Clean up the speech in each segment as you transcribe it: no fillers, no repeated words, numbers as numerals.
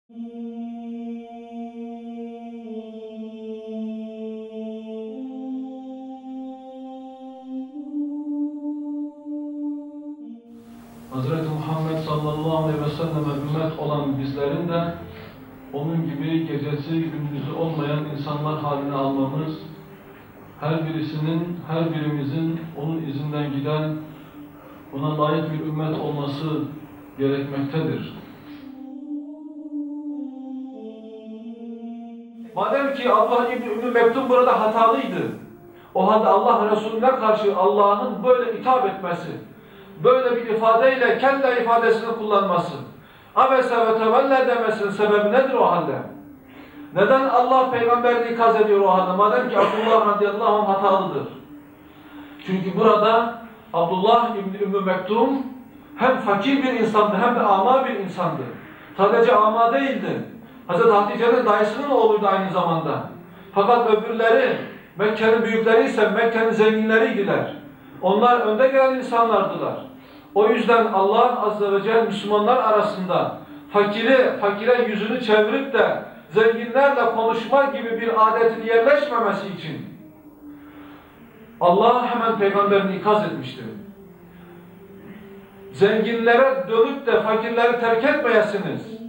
Hz. Muhammed sallallahu aleyhi ve selleme ümmet olan bizlerin de onun gibi gecesi gündüzü olmayan insanlar haline almamız, her birimizin onun izinden giden, ona layık bir ümmet olması gerekmektedir. Madem ki Abdullah İbni Ümmü Mektum burada hatalıydı, o halde Allah Resulüne karşı Allah'ın böyle hitap etmesi, böyle bir ifadeyle kelle ifadesini kullanması, abese ve tevelle demesinin sebebi nedir o halde? Neden Allah peygamberini ikaz ediyor o halde? Madem ki Abdullah radıyallahu anh hatalıdır. Çünkü burada Abdullah İbni Ümmü Mektum hem fakir bir insandı hem de ama bir insandı. Sadece ama değildi. Hazreti Hatice'nin dayısının oğluydu aynı zamanda. Fakat öbürleri, Mekke'nin büyükleri ise Mekke'nin zenginleriydiler. Onlar önde gelen insanlardılar. O yüzden Allah Azze ve Celle Müslümanlar arasında fakire yüzünü çevirip de zenginlerle konuşma gibi bir adetin yerleşmemesi için Allah hemen peygamberini ikaz etmiştir. Zenginlere dönüp de fakirleri terk etmeyesiniz.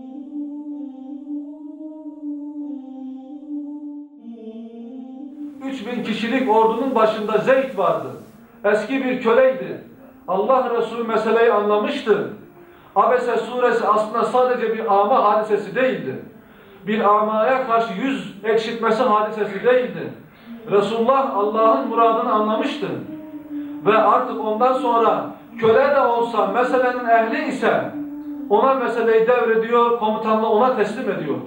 Bin kişilik ordunun başında Zeyd vardı. Eski bir köleydi. Allah Resulü meseleyi anlamıştı. Abese suresi aslında sadece bir ama hadisesi değildi. Bir amaya karşı yüz ekşitmesi hadisesi değildi. Resulullah Allah'ın muradını anlamıştı. Ve artık ondan sonra köle de olsa meselenin ehli ise ona meseleyi devrediyor, komutanlığı ona teslim ediyordu.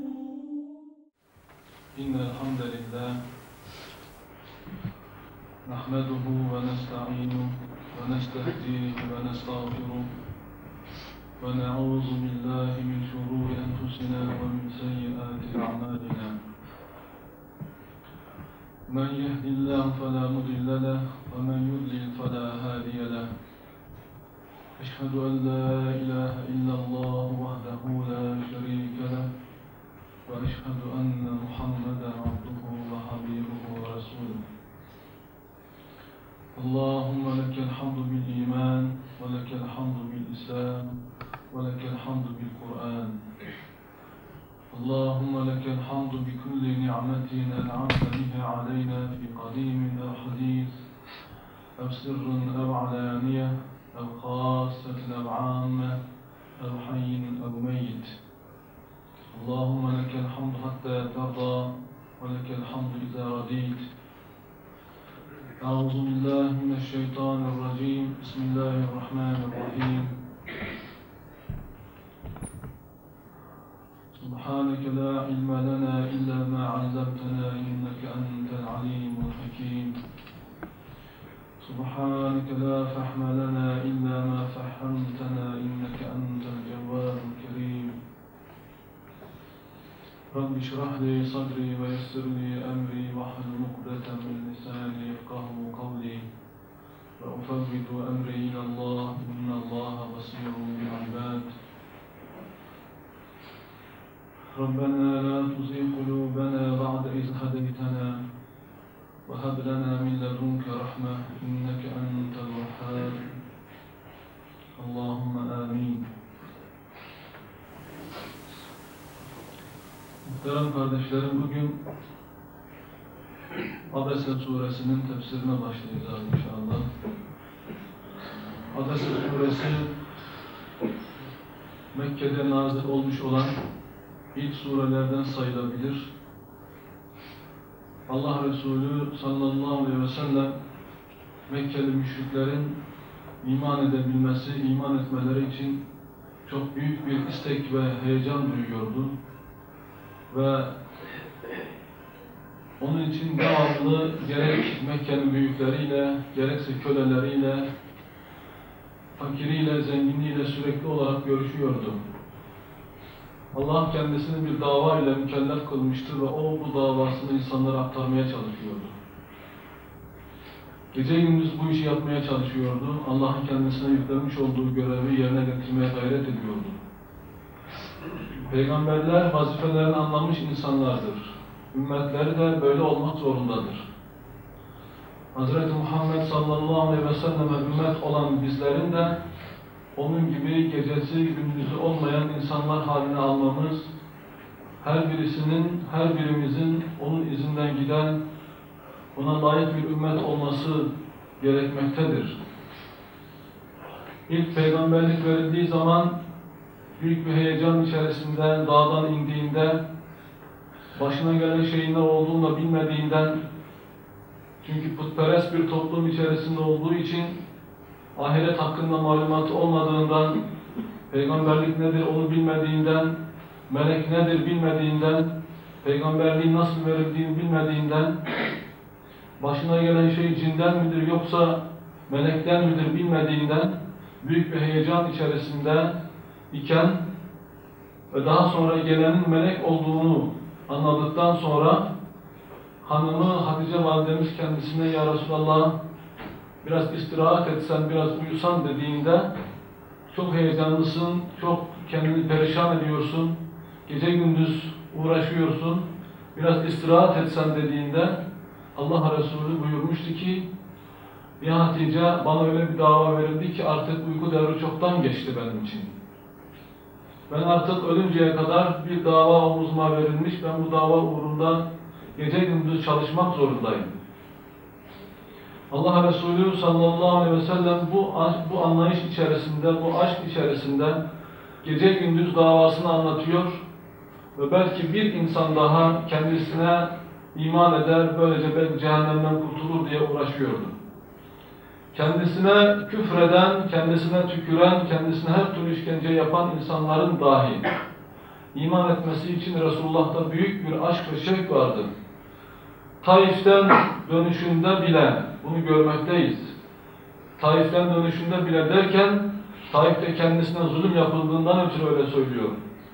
İnnelhamdülillah نحمده ونستعينه ونستهديه ونستغفره ونعوذ بالله من شرور أنفسنا ومن سيئات أعمالنا من يهد الله فلا مضل له ومن يضلل فلا هادي له أشهد أن لا إله إلا الله وحده لا شريك له وأشهد أن محمدا عبده وحبيبه ورسوله اللهم لك الحمد بالإيمان ولك الحمد بالإسلام ولك الحمد بالقرآن اللهم لك الحمد بكل نعمة أنعمت بها علينا في قديم أو حديث أو سر أو علانية أو خاصة أو عامة أو حي أو ميت اللهم لك الحمد حتى ترضى ولك الحمد إذا رضيت أعوذ بالله من الشيطان الرجيم بسم الله الرحمن الرحيم سبحانك لا علم لنا إلا ما علمتنا إنك أنت العليم الحكيم سبحانك لا فهم لنا إلا ما فهمتنا إنك أنت الجواد الكريم رب اشرح لي صدري ويسر لي أمري واحلل عقدة من لساني يفقهوا قولي وأفوض أمري إلى الله إن الله بصير بالعباد ربنا لا تزغ قلوبنا بعد إذ هديتنا وهب لنا من لدنك رحمة إنك أنت الوهاب اللهم آمين. Muhterem kardeşlerim, bugün Abese suresinin tefsirine başlayacağız inşallah. Abese suresi Mekke'de nazil olmuş olan ilk surelerden sayılabilir. Allah Resulü sallallahu aleyhi ve sellem Mekkeli müşriklerin iman edebilmesi, iman etmeleri için çok büyük bir istek ve heyecan duyuyordu. Ve onun için devamlı gerek Mekke'nin büyükleriyle, gerekse köleleriyle, fakiriyle, zenginiyle sürekli olarak görüşüyordu. Allah kendisini bir dava ile mükellef kılmıştır ve o bu davasını insanlara aktarmaya çalışıyordu. Gece gündüz bu işi yapmaya çalışıyordu. Allah'ın kendisine yüklemiş olduğu görevi yerine getirmeye gayret ediyordu. Peygamberler vazifelerini anlamış insanlardır. Ümmetleri de böyle olmak zorundadır. Hz. Muhammed sallallahu aleyhi ve selleme ümmet olan bizlerin de onun gibi gecesi gündüzü olmayan insanlar haline almamız, her birimizin onun izinden giden, ona layık bir ümmet olması gerekmektedir. İlk peygamberlik verildiği zaman büyük bir heyecan içerisinde dağdan indiğinde, başına gelen şeyin ne olduğunu da bilmediğinden, çünkü putperest bir toplum içerisinde olduğu için ahiret hakkında malumatı olmadığından, peygamberlik nedir onu bilmediğinden, melek nedir bilmediğinden, peygamberliğin nasıl verildiğini bilmediğinden, başına gelen şey cinden midir yoksa melekten midir bilmediğinden büyük bir heyecan içerisinde iken ve daha sonra gelenin melek olduğunu anladıktan sonra hanımı Hatice validemiz kendisine "Ya Resulallah, biraz istirahat etsen, biraz uyusan" dediğinde çok heyecanlısın, çok kendini perişan ediyorsun, gece gündüz uğraşıyorsun, biraz istirahat etsen dediğinde Allah Resulü buyurmuştu ki "Ya Hatice, bana öyle bir dava verildi ki artık uyku devri çoktan geçti benim için. Ben artık ölünceye kadar bir dava omuzuma verilmiş, ben bu dava uğrunda gece gündüz çalışmak zorundayım." Allah Resulü sallallahu aleyhi ve sellem bu anlayış içerisinde, bu aşk içerisinde gece gündüz davasını anlatıyor ve belki bir insan daha kendisine iman eder, böylece belki cehennemden kurtulur diye uğraşıyordu. Kendisine küfreden, kendisine tüküren, kendisine her türlü işkence yapan insanların dahi iman etmesi için Resulullah'ta büyük bir aşk ve şevk vardı. Taif'ten dönüşünde bile bunu görmekteyiz. Taif'ten dönüşünde bile derken, Taif'te kendisine zulüm yapıldığından ötürü öyle söylüyor.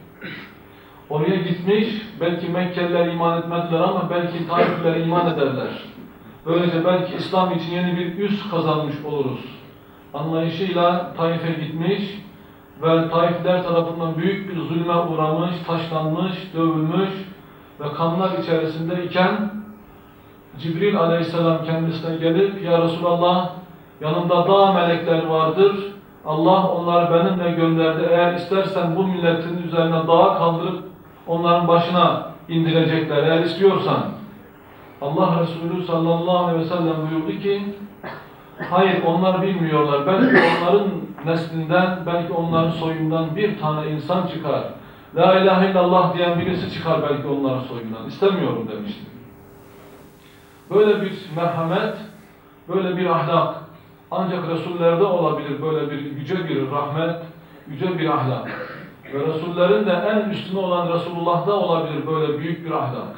Oraya gitmiş, belki Mekkeliler iman etmediler ama belki Taifliler iman ederler. Böylece belki İslam için yeni bir üs kazanmış oluruz anlayışıyla Taif'e gitmiş ve Taifliler tarafından büyük bir zulme uğramış, taşlanmış, dövülmüş ve kanlar içerisinde iken Cibril aleyhisselam kendisine gelip "Ya Resulallah, yanımda dağ melekler vardır. Allah onları benimle gönderdi. Eğer istersen bu milletin üzerine dağa kaldırıp onların başına indirecekler. Eğer istiyorsan." Allah Resulü sallallahu aleyhi ve sellem buyurdu ki "Hayır, onlar bilmiyorlar. Belki onların neslinden, belki onların soyundan bir tane insan çıkar. La ilahe illallah diyen birisi çıkar belki onların soyundan. İstemiyorum" demişti. Böyle bir merhamet, böyle bir ahlak ancak Resullerde olabilir, böyle bir yüce bir rahmet, yüce bir ahlak. Ve Resullerin de en üstüne olan Resulullah'da olabilir böyle büyük bir ahlak.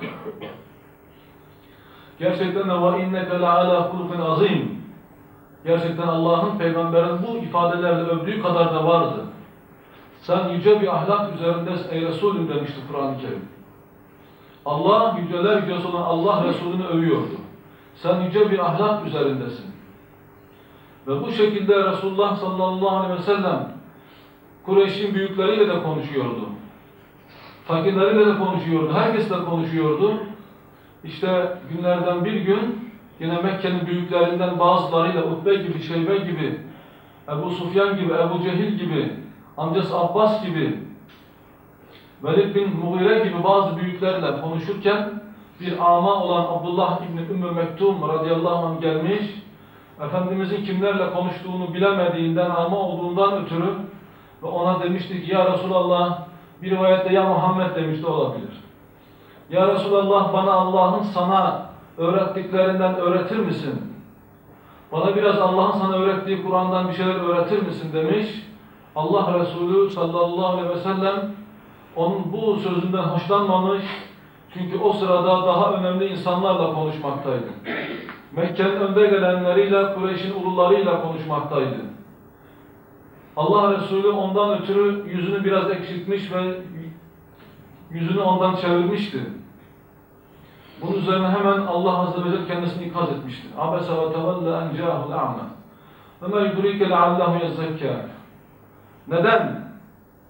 Gerçekten de وَاِنَّكَ لَعَلَى خُلُقٍ azim. Gerçekten Allah'ın peygamberin bu ifadelerle övdüğü kadar da vardı. Sen yüce bir ahlak üzerindesin ey Resulüm demişti Kur'an-ı Kerim. Allah, yüceler yücesi olan Allah Resulünü övüyordu. Sen yüce bir ahlak üzerindesin. Ve bu şekilde Resulullah sallallahu aleyhi ve sellem Kureyş'in büyükleriyle de konuşuyordu. Fakirleriyle de konuşuyordu. Herkesle konuşuyordu. İşte günlerden bir gün yine Mekke'nin büyüklerinden bazılarıyla Utbe gibi, Şeybe gibi, Ebu Sufyan gibi, Ebu Cehil gibi, amcası Abbas gibi, Velid bin Mughire gibi bazı büyüklerle konuşurken bir ama olan Abdullah İbni Ümmü Mektum radıyallahu anh gelmiş, Efendimizin kimlerle konuştuğunu bilemediğinden, ama olduğundan ötürü ve ona demişti ki "Ya Resulallah", bir rivayette "Ya Muhammed" demişti, olabilir. "Ya Resulallah, bana Allah'ın sana öğrettiklerinden öğretir misin? Bana biraz Allah'ın sana öğrettiği Kur'an'dan bir şeyler öğretir misin?" demiş. Allah Resulü sallallahu aleyhi ve sellem onun bu sözünden hoşlanmamış. Çünkü o sırada daha önemli insanlarla konuşmaktaydı. Mekke'nin önde gelenleriyle, Kureyş'in ulularıyla konuşmaktaydı. Allah Resulü ondan ötürü yüzünü biraz eksiltmiş ve yüzünü ondan çevirmişti. Bunun üzerine hemen Allah Azze ve Celle kendisini ikaz etmişti. "Abese ve tevelle en câhul a'me. Ve me yudrike leallahu yezzekâ." Neden?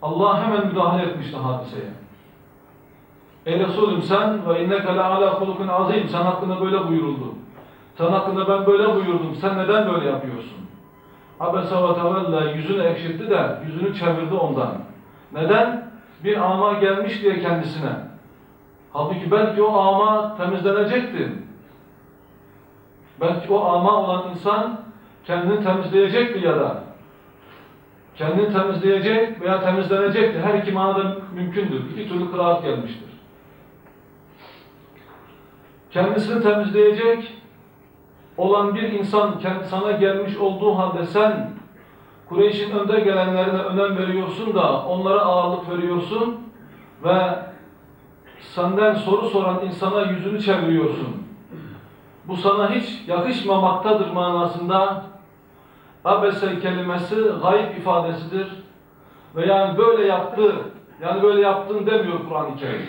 Allah hemen müdahale etmişti hadiseye. Ey Resulüm sen ve inneke le'alâ hulukun azîm, sen hakkında böyle buyuruldu. Sen hakkında ben böyle buyurdum, sen neden böyle yapıyorsun? Abese ve tevella, yüzünü ekşitti de yüzünü çevirdi ondan. Neden? Bir ama gelmiş diye kendisine. Halbuki belki o ama temizlenecekti. Belki o ama olan insan kendini temizleyecekti ya da kendini temizleyecek veya temizlenecekti. Her iki manada mümkündür. İki türlü kıraat gelmiştir. Kendisini temizleyecek olan bir insan sana gelmiş olduğu halde sen Kureyş'in önde gelenlerine önem veriyorsun da onlara ağırlık veriyorsun ve senden soru soran insana yüzünü çeviriyorsun. Bu sana hiç yakışmamaktadır manasında. Abese kelimesi gayb ifadesidir. Ve yani böyle yaptı, yani böyle yaptın demiyor Kur'an-ı Kerim.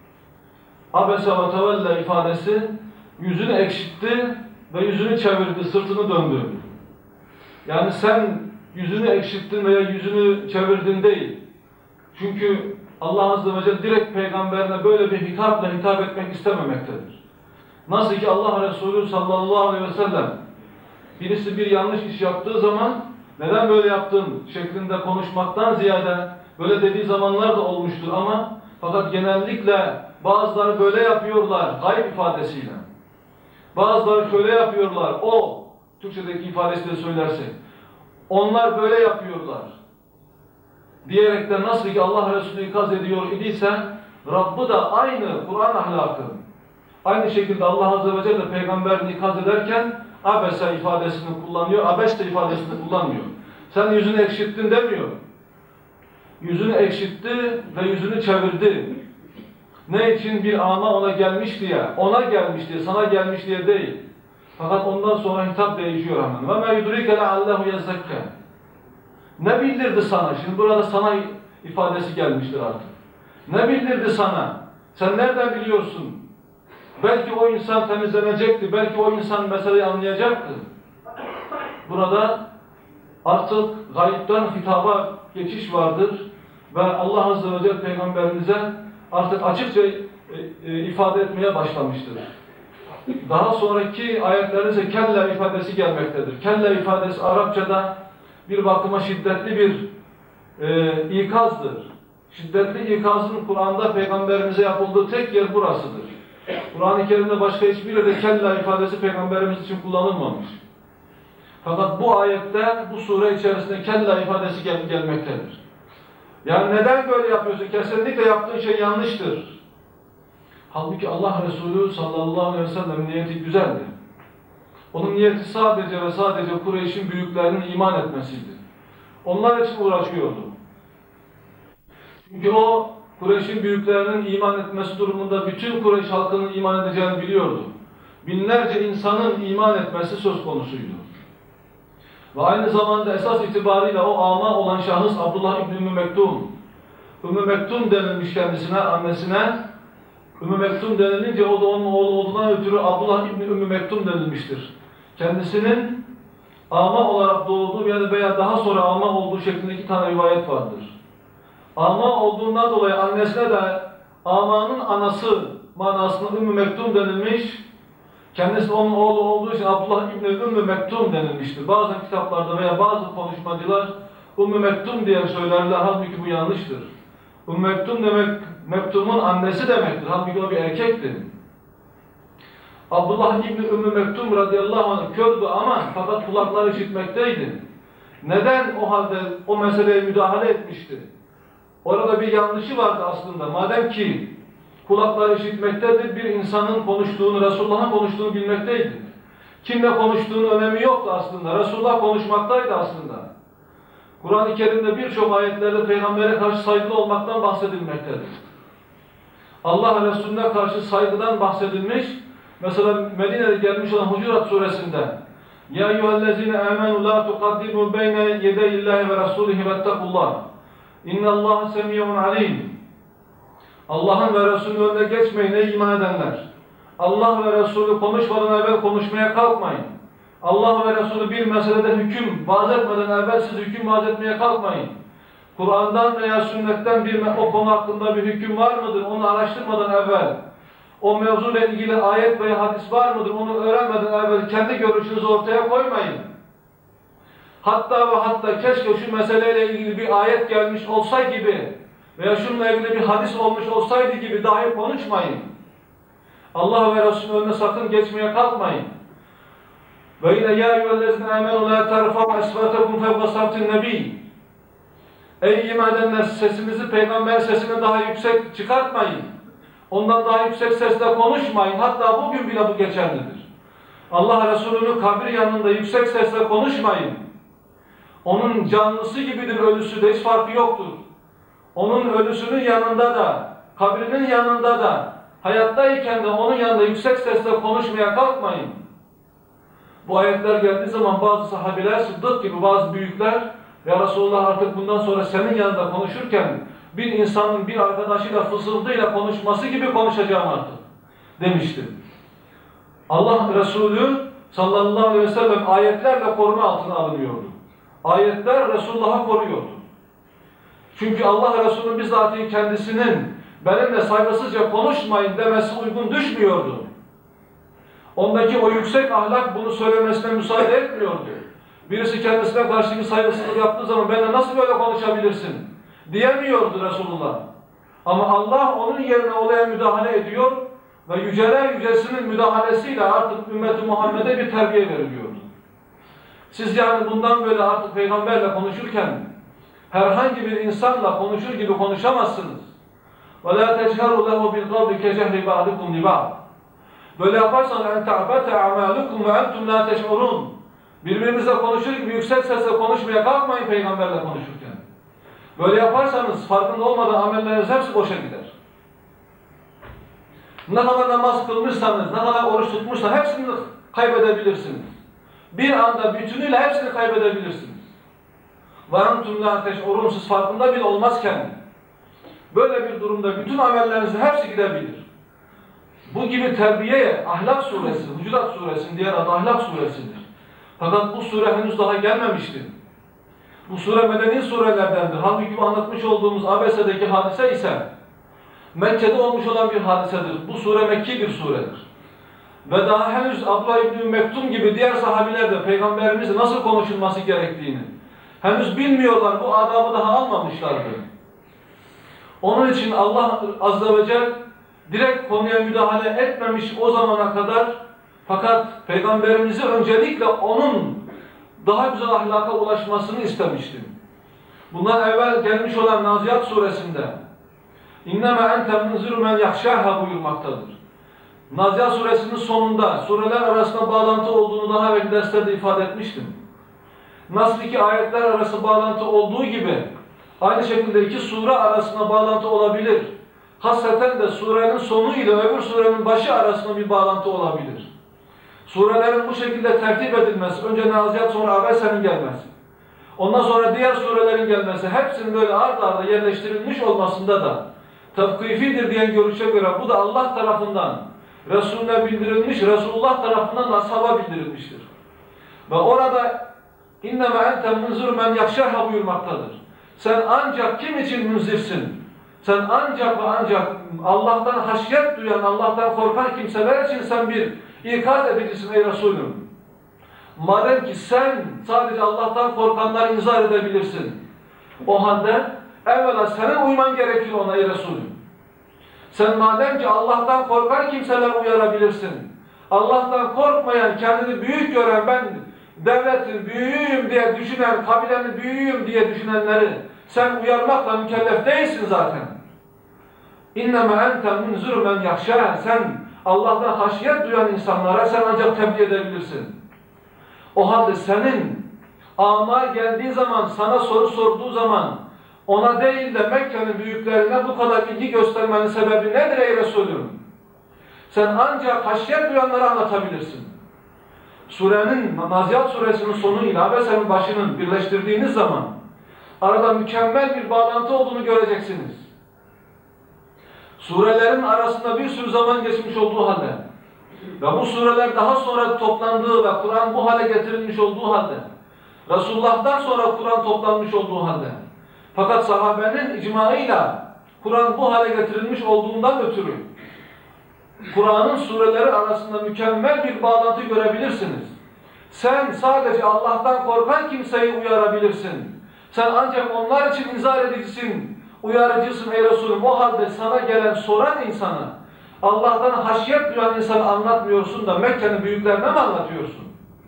Abese ve tevella ifadesi yüzünü ekşitti ve yüzünü çevirdi, sırtını döndü. Yani sen yüzünü ekşittin veya yüzünü çevirdin değil. Çünkü Allah Azze ve Celle direkt peygamberine böyle bir hitapla hitap etmek istememektedir. Nasıl ki Allah Resulü sallallahu aleyhi ve sellem birisi bir yanlış iş yaptığı zaman neden böyle yaptın şeklinde konuşmaktan ziyade böyle dediği zamanlar da olmuştur ama fakat genellikle bazıları böyle yapıyorlar gayb ifadesiyle. Bazıları şöyle yapıyorlar, o Türkçedeki ifadesiyle söylersek onlar böyle yapıyorlar diyerekten nasıl ki Allah Resulü ikaz ediyor idiyse Rabb'ı da aynı Kur'an ahlakı aynı şekilde Allah Azze ve Celle peygamberini ikaz ederken abese ifadesini kullanıyor, abeste ifadesini kullanmıyor. Sen yüzünü ekşittin demiyor. Yüzünü ekşitti ve yüzünü çevirdi. Ne için? Bir ama ona gelmiş diye, ona gelmiş diye, sana gelmiş diye değil. Fakat ondan sonra hitap değişiyor hemen. وَمَا يُدْرِكَ لَعَلَّهُ يَزَّكَّى Ne bildirdi sana? Şimdi burada sana ifadesi gelmiştir artık. Ne bildirdi sana? Sen nereden biliyorsun? Belki o insan temizlenecekti, belki o insan meseleyi anlayacaktı. Burada artık gayipten hitaba geçiş vardır ve Allah Azze ve Celle peygamberimize artık açıkça ifade etmeye başlamıştır. Daha sonraki ayetlerde ise kelle ifadesi gelmektedir. Kelle ifadesi Arapçada bir bakıma şiddetli bir ikazdır. Şiddetli ikazın Kur'an'da peygamberimize yapıldığı tek yer burasıdır. Kur'an-ı Kerim'de başka hiçbir yerde kelle ifadesi peygamberimiz için kullanılmamış. Fakat bu ayette, bu sure içerisinde kelle ifadesi gelmektedir. Yani neden böyle yapıyorsun? Kesinlikle yaptığın şey yanlıştır. Halbuki Allah Resulü sallallahu aleyhi ve sellem niyeti güzeldi. Onun niyeti sadece ve sadece Kureyş'in büyüklerinin iman etmesiydi. Onlar için uğraşıyordu. Çünkü o Kureyş'in büyüklerinin iman etmesi durumunda bütün Kureyş halkının iman edeceğini biliyordu. Binlerce insanın iman etmesi söz konusuydu. Ve aynı zamanda esas itibariyle o ama olan şahıs Abdullah İbni Ümmü Mektum. Ümmü Mektum denilmiş kendisine, annesine. Ümmü Mektum denilince o da onun oğlu olduğundan ötürü Abdullah İbni Ümmü Mektum denilmiştir. Kendisinin ama olarak doğduğu veya daha sonra ama olduğu şeklinde iki tane rivayet vardır. Ama olduğundan dolayı annesine de amanın anası manasında Ümmü Mektum denilmiş. Kendisi onun oğlu olduğu için Abdullah İbni Ümmü Mektum denilmiştir. Bazı kitaplarda veya bazı konuşmacılar Ümmü Mektum diye söylerler. Halbuki bu yanlıştır. Ümmü Mektum demek Mektum'un annesi demektir. Halbuki o bir erkekti. Abdullah İbni Ümmü Mektum radıyallahu anh kördü ama fakat kulakları işitmekteydi. Neden o halde o meseleye müdahale etmişti? Orada bir yanlışı vardı aslında. Madem ki kulakları işitmektedir, bir insanın konuştuğunu, Resulullah'ın konuştuğunu bilmekteydi. Kimle konuştuğunun önemi yoktu aslında. Resulullah konuşmaktaydı aslında. Kur'an-ı Kerim'de birçok ayetlerde peygambere karşı saygılı olmaktan bahsedilmektedir. Allah Resulüne karşı saygıdan bahsedilmiş. Mesela Medine'de gelmiş olan Hucurat suresinde Ya eyyühellezine amenu la tuqaddimu beyne yedeyillahi ve rasulihi vettekullah İnnallâhe semiyyun alim Allah'ın ve Resulü'nün önüne geçmeyin ey iman edenler. Allah ve Resulü konuşmadan evvel konuşmaya kalkmayın. Allah ve Resulü bir meselede hüküm vaaz etmeden evvel siz hüküm vaaz etmeye kalkmayın. Kur'an'dan veya sünnetten o konu hakkında bir hüküm var mıdır? Onu araştırmadan evvel, o mevzuyla ilgili ayet veya hadis var mıdır? Onu öğrenmeden evvel kendi görüşünüzü ortaya koymayın. Hatta ve hatta keşke şu meseleyle ilgili bir ayet gelmiş olsa gibi veya şununla ilgili bir hadis olmuş olsaydı gibi dahi konuşmayın. Allah ve Resulü'nün önüne sakın geçmeye kalkmayın. Ve yine ya eyyühellezine amenu la terfa'u esvatakum fevqa savtin nebi. Ey iman edenler, sesinizi peygamber sesine daha yüksek çıkartmayın. Ondan daha yüksek sesle konuşmayın. Hatta bugün bile bu geçerlidir. Allah Resulü'nün kabri yanında yüksek sesle konuşmayın. Onun canlısı gibidir ölüsü de, hiç farkı yoktur. Onun ölüsünün yanında da, kabrinin yanında da, hayattayken de onun yanında yüksek sesle konuşmaya kalkmayın. Bu ayetler geldiği zaman bazı sahabeler, Sıddık gibi bazı büyükler, ya Resulullah artık bundan sonra senin yanında konuşurken bir insanın bir arkadaşıyla fısıldıyla konuşması gibi konuşacağım artık demişti. Allah Resulü sallallahu aleyhi ve sellem ayetlerle koruma altına alınıyordu. Ayetler Resulullah'ı koruyordu. Çünkü Allah Resulü'nün bizatihi kendisinin benimle saygısızca konuşmayın demesi uygun düşmüyordu. Ondaki o yüksek ahlak bunu söylemesine müsaade etmiyordu. Birisi kendisine karşı bir saygısızlık yaptığı zaman benimle nasıl böyle konuşabilirsin diyemiyordu Resulullah. Ama Allah onun yerine olaya müdahale ediyor ve yüceler yücesinin müdahalesiyle artık ümmeti Muhammed'e bir terbiye veriliyordu. Siz yani bundan böyle artık peygamberle konuşurken herhangi bir insanla konuşur gibi konuşamazsınız. وَلَا تَجْهَرُوا لَهُ بِالْقَوْلِ كَجَهْرِ بَعْضِكُمْ لِبَعْضٍ. Böyle yaparsanız اَنْ تَعْبَتَ اَعْمَالُكُمْ وَاَنْتُمْ لَا تَشْعُرُونَ. Birbirinizle konuşur gibi yüksek sesle konuşmaya kalkmayın peygamberle konuşurken. Böyle yaparsanız farkında olmadan amelleriniz hepsi boşa gider. Ne kadar namaz kılmışsanız, ne kadar oruç tutmuşsanız hepsini kaybedebilirsiniz. Bir anda bütünüyle hepsini kaybedebilirsiniz. وَاَنْتُمْ لَا تَشْعُرُونَ. Siz farkında bile olmazken böyle bir durumda bütün amellerinizin hepsi gidebilir. Bu gibi terbiyeye Ahlak suresi, Hucurat suresinin diğer adı Ahlak suresidir. Fakat bu sure henüz daha gelmemişti. Bu sure medeni surelerdendir. Halbuki bu anlatmış olduğumuz Abese'deki hadise ise Mekke'de olmuş olan bir hadisedir. Bu sure Mekki bir suredir. Ve daha henüz Abdullah İbni Mektum gibi diğer sahabiler de Peygamberimizle nasıl konuşulması gerektiğini henüz bilmiyorlar, bu adabı daha almamışlardı. Onun için Allah Azze ve Celle direkt konuya müdahale etmemiş o zamana kadar, fakat Peygamberimizi öncelikle onun daha güzel ahlaka ulaşmasını istemişti. Bundan evvel gelmiş olan Naziat suresinde İnnemâ ente munzirû men yahşâhâ buyurmaktadır. Naziat suresinin sonunda sureler arasında bağlantı olduğunu daha evvel derslerde ifade etmiştim. Nasıl ki ayetler arası bağlantı olduğu gibi aynı şekilde iki sure arasında bağlantı olabilir. Hasreten de surenin sonu ile öbür surenin başı arasında bir bağlantı olabilir. Surelerin bu şekilde tertip edilmesi, önce Naziat sonra Abese'nin gelmesi, ondan sonra diğer surelerin gelmesi, hepsinin böyle art arda yerleştirilmiş olmasında da tevkifidir diyen görüşe göre bu da Allah tarafından Resulüne bildirilmiş, Resulullah tarafından ashaba bildirilmiştir. Ve orada İnnemâ ente munzirû men yahşâhâ buyurmaktadır. Sen ancak kim için münzirsin? Sen ancak ve ancak Allah'tan haşyet duyan, Allah'tan korkan kimseler için sen bir ikaz edicisin ey Resulüm. Madem ki sen sadece Allah'tan korkanları inzar edebilirsin, o halde evvela senin uyman gerekir ona ey Resulüm. Sen madem ki Allah'tan korkan kimseler uyarabilirsin, Allah'tan korkmayan, kendini büyük gören, ben devletin büyüğüm diye düşünen, kabilenin büyüğüm diye düşünenleri sen uyarmakla mükellef değilsin zaten. İnnemâ ente munzirû men yahşâ. Sen Allah'tan haşyet duyan insanlara sen ancak tebliğ edebilirsin. O halde senin amar geldiği zaman, sana soru sorduğu zaman ona değil de Mekke'nin büyüklerine bu kadar ilgi göstermenin sebebi nedir ey Resulüm? Sen ancak haşyet duyanlara anlatabilirsin. Surenin, Naziat suresinin sonu ile Abese'nin başının birleştirdiğiniz zaman arada mükemmel bir bağlantı olduğunu göreceksiniz. Surelerin arasında bir sürü zaman geçmiş olduğu halde ve bu sureler daha sonra toplandığı ve Kur'an bu hale getirilmiş olduğu halde, Resulullah'tan sonra Kur'an toplanmış olduğu halde, Fakat sahabenin icmaıyla Kur'an bu hale getirilmiş olduğundan ötürü Kur'an'ın sureleri arasında mükemmel bir bağlantı görebilirsiniz. Sen sadece Allah'tan korkan kimseyi uyarabilirsin. Sen ancak onlar için inzar edicisin, uyarıcısın ey Resulüm. O halde sana gelen soran insana, Allah'tan haşyet duyan insanı anlatmıyorsun da Mekke'nin büyüklerine mi anlatıyorsun?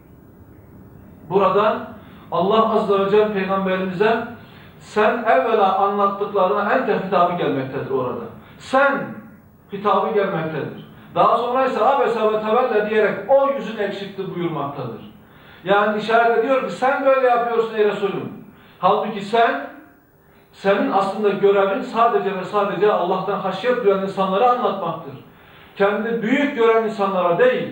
Burada Allah Azze ve Celle Peygamberimize sen evvela anlattıklarına ente hitabı gelmektedir orada. Sen hitabı gelmektedir. Daha sonra ise abese ve tevelle diyerek o yüzünü ekşitti buyurmaktadır. Yani işaret ediyor ki sen böyle yapıyorsun ey Resulüm. Halbuki senin aslında görevin sadece ve sadece Allah'tan haşyet duyan insanlara anlatmaktır. Kendini büyük gören insanlara değil.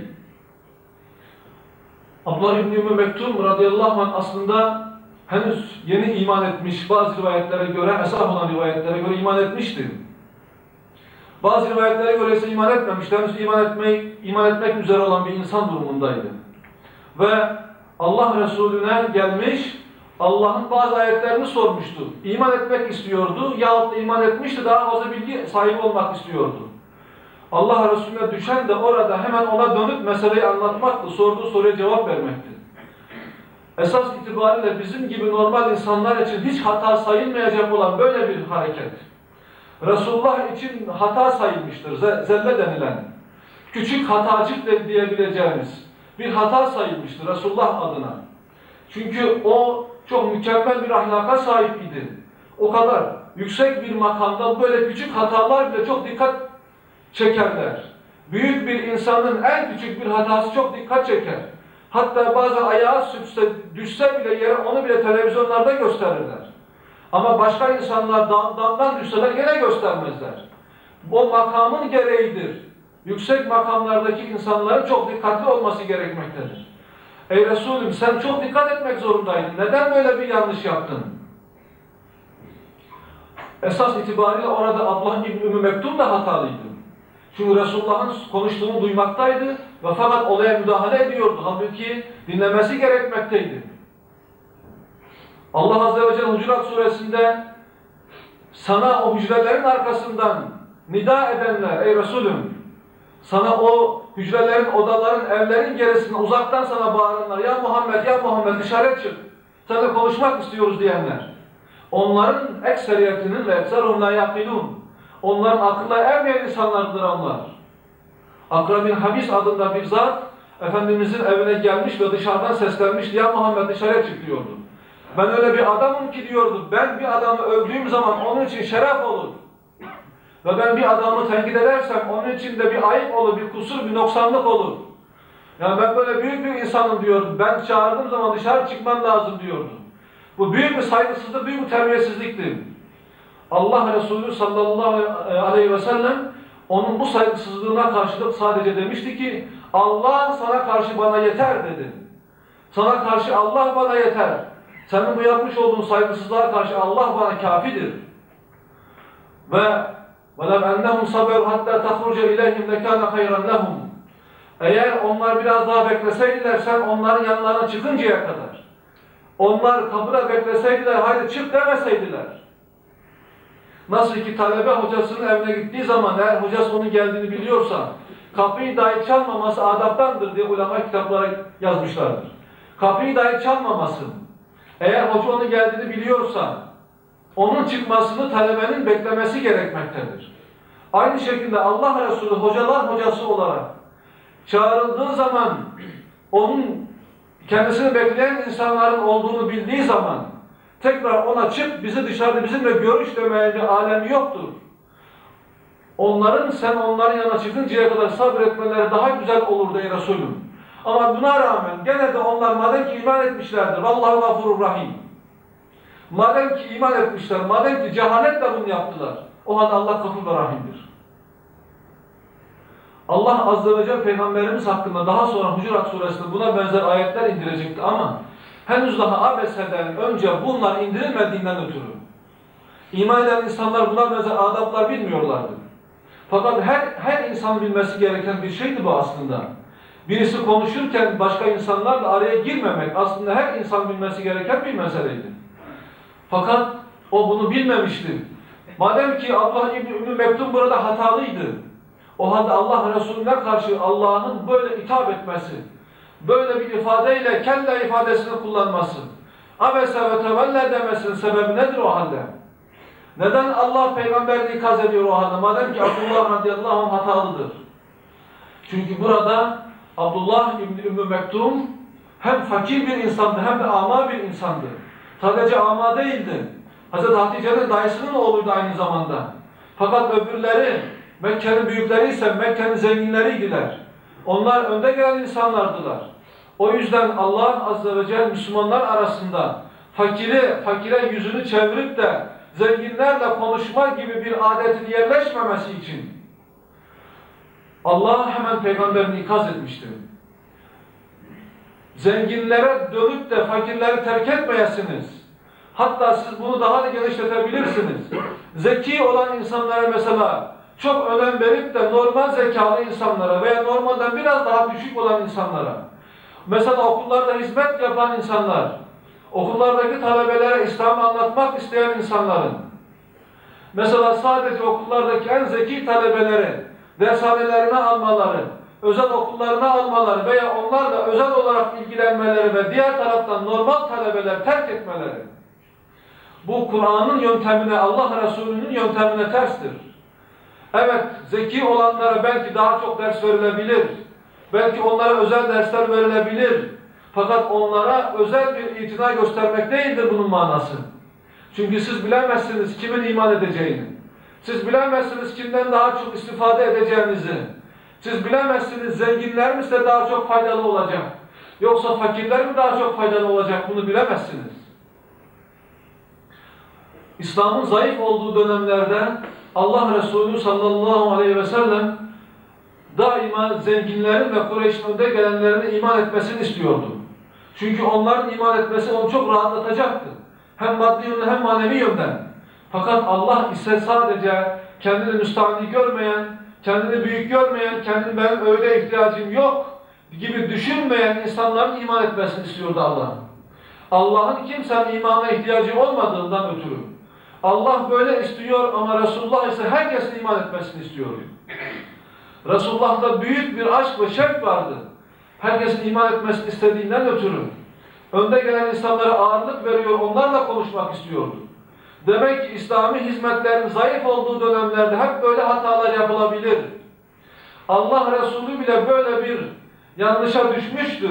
Abdullah İbni Ümmü Mektum radıyallahu anh aslında henüz yeni iman etmiş, bazı rivayetlere göre, esas olan rivayetlere göre iman etmişti. Bazı rivayetlere göre ise iman etmemişti. Henüz iman etmek üzere olan bir insan durumundaydı. Ve Allah Resulüne gelmiş, Allah'ın bazı ayetlerini sormuştu. İman etmek istiyordu yahut da iman etmişti, daha fazla bilgi sahibi olmak istiyordu. Allah Resulüne düşen de orada hemen ona dönüp meseleyi anlatmaktı, sorduğu soruya cevap vermekti. Esas itibariyle bizim gibi normal insanlar için hiç hata sayılmayacak olan böyle bir hareket, Resulullah için hata sayılmıştır, zelle denilen, küçük hatacık diyebileceğimiz bir hata sayılmıştır Resulullah adına. Çünkü o çok mükemmel bir ahlaka sahip idi. O kadar yüksek bir makamda böyle küçük hatalar bile çok dikkat çekerler. Büyük bir insanın en küçük bir hatası çok dikkat çeker. Hatta bazen ayağı sürtse, düşse bile yere onu bile televizyonlarda gösterirler. Ama başka insanlar damdan düşseler gene göstermezler. O makamın gereğidir. Yüksek makamlardaki insanların çok dikkatli olması gerekmektedir. Ey Resulüm sen çok dikkat etmek zorundaydın. Neden böyle bir yanlış yaptın? Esas itibariyle orada Abdullah İbni Ümmü Mektum da hatalıydı. Çünkü Resulullah'ın konuştuğunu duymaktaydı ve fakat olaya müdahale ediyordu. Halbuki dinlemesi gerekmekteydi. Allah Azze ve Celle Hucurat Suresinde sana o hücrelerin arkasından nida edenler ey Resulüm, sana o hücrelerin, odaların, evlerin gerisinde uzaktan sana bağıranlar, ya Muhammed, ya Muhammed dışarı çık, seninle konuşmak istiyoruz diyenler. Onların ekseriyetinin ve ekserum la yakilun. Onların aklına ermeyen insanlardır onlar. Akra bin Habis adında bir zat, Efendimizin evine gelmiş ve dışarıdan seslenmiş, ya Muhammed dışarıya çık diyordu. Ben öyle bir adamım ki diyordu, ben bir adamı övdüğüm zaman onun için şeref olur. Ve ben bir adamı tenkit edersem onun için de bir ayıp olur, bir kusur, bir noksanlık olur. Yani ben böyle büyük bir insanım diyordu. Ben çağırdığım zaman dışarı çıkman lazım diyordu. Bu büyük bir saygısızlık, büyük bir terbiyesizlikti. Allah Resulü sallallahu aleyhi ve sellem onun bu saygısızlığına karşılık sadece demişti ki Allah sana karşı bana yeter dedi. Sana karşı Allah bana yeter. Senin bu yapmış olduğun saygısızlığa karşı Allah bana kafidir. Ve وَلَوْ اَنَّهُمْ صَبَرُوا حَتَّى تَخْرُجَ اِلَيْهِمْ لَكَانَ خَيْرًا لَهُمْ. Eğer onlar biraz daha bekleseydiler, sen onların yanlarına çıkıncaya kadar, onlar kapıda bekleseydiler, haydi çık demeseydiler. Nasıl ki talebe hocasının evine gittiği zaman, eğer hocası onun geldiğini biliyorsa, kapıyı dahi çalmaması adaptandır diye ulema kitaplara yazmışlardır. Kapıyı dahi çalmaması, eğer hoca onun geldiğini biliyorsa, onun çıkmasını talebenin beklemesi gerekmektedir. Aynı şekilde Allah Resulü hocalar hocası olarak çağrıldığı zaman onun kendisini bekleyen insanların olduğunu bildiği zaman tekrar ona çık bizi dışarıda bizimle görüş demeye bir alemi yoktur. Sen onların yanına çıkıncaya kadar sabretmeleri daha güzel olur ey Resulüm. Ama buna rağmen gene de onlar madem ki iman etmişlerdir. Vallahu gafurur rahim. Madem ki iman etmişler, madem ki cehaletle bunu yaptılar, o halde Allah gafur ve rahimdir. Allah Azze ve Celle Peygamberimiz hakkında daha sonra Hucurat Suresinde buna benzer ayetler indirecekti ama henüz daha abeseden önce bunlar indirilmediğinden ötürü iman eden insanlar buna benzer adaplar bilmiyorlardı. Fakat her insan bilmesi gereken bir şeydi bu aslında. Birisi konuşurken başka insanlarla araya girmemek aslında her insan bilmesi gereken bir meseleydi. Fakat O bunu bilmemişti. Madem ki Abdullah İbni Ümmü Mektum burada hatalıydı, o halde Allah Resulüne karşı Allah'ın böyle hitap etmesi, böyle bir ifadeyle kella ifadesini kullanması, abese ve tevelle demesinin sebebi nedir o halde? Neden Allah peygamberini ikaz ediyor o halde? Madem ki Abdullah radıyallahu anh hatalıdır. Çünkü burada Abdullah İbni Ümmü Mektum hem fakir bir insandı hem de ama bir insandı. Sadece ama değildi. Hazreti Hatice'nin dayısının oğluydu aynı zamanda. Fakat öbürleri, Mekke'nin büyükleri ise Mekke'nin zenginleriydiler. Onlar önde gelen insanlardılar. O yüzden Allah Azze ve Celle Müslümanlar arasında fakire yüzünü çevirip de zenginlerle konuşma gibi bir adetin yerleşmemesi için Allah hemen peygamberini ikaz etmiştir. Zenginlere dönüp de fakirleri terk etmeyesiniz. Hatta siz bunu daha da genişletebilirsiniz. Zeki olan insanlara mesela çok önem verip de normal zekalı insanlara veya normalden biraz daha düşük olan insanlara, mesela okullarda hizmet yapan insanlar, okullardaki talebelere İslam'ı anlatmak isteyen insanların, mesela sadece okullardaki en zeki talebeleri dershanelerine almaları, özel okullarına almaları veya onlarla özel olarak ilgilenmeleri ve diğer taraftan normal talebeler terk etmeleri, bu Kur'an'ın yöntemine, Allah Resulü'nün yöntemine terstir. Evet, zeki olanlara belki daha çok ders verilebilir, belki onlara özel dersler verilebilir, fakat onlara özel bir itina göstermek değildir bunun manası. Çünkü siz bilemezsiniz kimin iman edeceğini, siz bilemezsiniz kimden daha çok istifade edeceğinizi, siz bilemezsiniz zenginler mi size daha çok faydalı olacak, yoksa fakirler mi daha çok faydalı olacak, bunu bilemezsiniz. İslam'ın zayıf olduğu dönemlerde Allah Resulü sallallahu aleyhi ve sellem daima zenginlerin ve Kureyş'in önde gelenlerine iman etmesini istiyordu. Çünkü onların iman etmesi onu çok rahatlatacaktı. Hem maddi yönden hem manevi yönden. Fakat Allah ise sadece kendini müstahni görmeyen, kendini büyük görmeyen, kendini benim öyle ihtiyacım yok gibi düşünmeyen insanların iman etmesini istiyordu Allah. Allah'ın kimsenin imana ihtiyacı olmadığından ötürü Allah böyle istiyor ama Resulullah ise herkesin iman etmesini istiyor. Resulullah'ta büyük bir aşk ve şevk vardı. Herkesin iman etmesini istediğinden ötürü önde gelen insanlara ağırlık veriyor, onlarla konuşmak istiyordu. Demek ki İslami hizmetlerin zayıf olduğu dönemlerde hep böyle hatalar yapılabilir. Allah Resulü bile böyle bir yanlışa düşmüştü.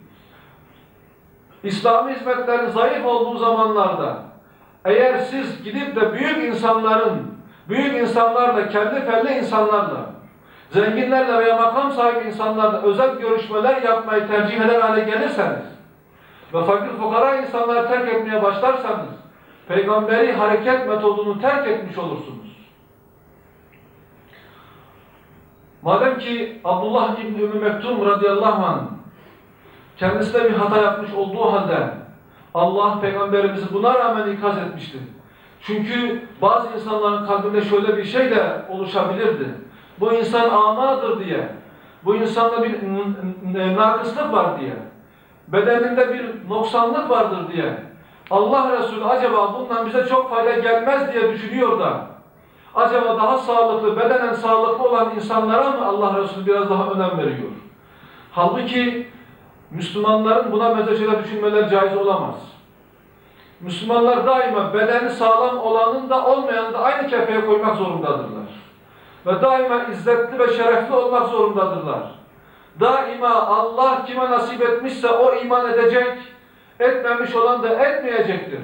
İslami hizmetlerin zayıf olduğu zamanlarda eğer siz gidip de büyük insanlarla, kendi felli insanlarla, zenginlerle veya makam sahibi insanlarla özel görüşmeler yapmayı tercih eder hale gelirseniz ve fakir fukara insanları terk etmeye başlarsanız, peygamberi hareket metodunu terk etmiş olursunuz. Madem ki Abdullah İbni Ümmü Mektum radıyallahu anh kendisi de bir hata yapmış olduğu halde Allah peygamberimizi buna rağmen ikaz etmişti. Çünkü bazı insanların kalbinde şöyle bir şey de oluşabilirdi. Bu insan amadır diye, bu insanda bir nakıslık var diye, bedeninde bir noksanlık vardır diye, Allah Resulü acaba bundan bize çok fayda gelmez diye düşünüyor da, acaba daha sağlıklı, bedenen sağlıklı olan insanlara mı Allah Resulü biraz daha önem veriyor? Halbuki Müslümanların buna mesela şöyle düşünmeler caiz olamaz. Müslümanlar daima bedeni sağlam olanın da olmayanı da aynı kefeye koymak zorundadırlar. Ve daima izzetli ve şerefli olmak zorundadırlar. Daima Allah kime nasip etmişse o iman edecek, etmemiş olan da etmeyecektir.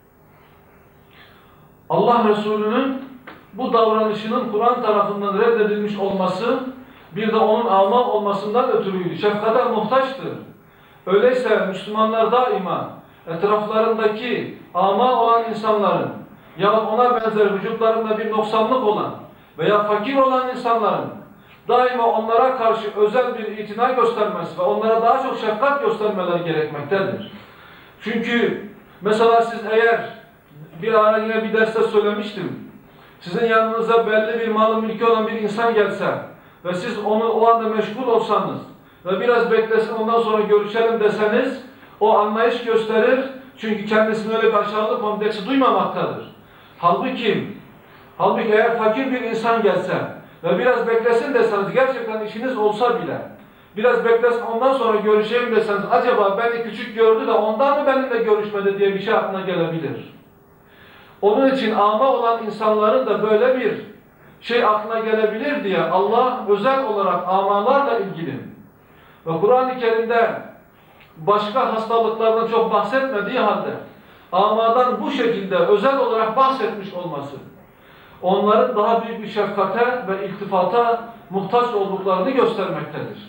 Allah Resulü'nün bu davranışının Kur'an tarafından reddedilmiş olması, bir de onun ama olmasından ötürüydü. Şefkate muhtaçtır. Öyleyse Müslümanlar daima etraflarındaki ama olan insanların ya ona benzer vücutlarında bir noksanlık olan veya fakir olan insanların daima onlara karşı özel bir itina göstermesi ve onlara daha çok şefkat göstermeleri gerekmektedir. Çünkü mesela siz eğer bir ara yine bir derste söylemiştim, sizin yanınıza belli bir malı mülkü olan bir insan gelse ve siz onu o anda meşgul olsanız ve biraz beklesin ondan sonra görüşelim deseniz o anlayış gösterir. Çünkü kendisini öyle bir aşağılık kompleksi duymamaktadır. Halbuki eğer fakir bir insan gelse ve biraz beklesin deseniz, gerçekten işiniz olsa bile, biraz beklesin ondan sonra görüşeyim deseniz, acaba beni küçük gördü de ondan mı benimle görüşmedi diye bir şey aklına gelebilir. Onun için ama olan insanların da böyle bir şey aklına gelebilir diye Allah özel olarak amalarla ilgili ve Kur'an-ı Kerim'de başka hastalıklardan çok bahsetmediği halde amadan bu şekilde özel olarak bahsetmiş olması, onların daha büyük bir şefkate ve iltifata muhtaç olduklarını göstermektedir.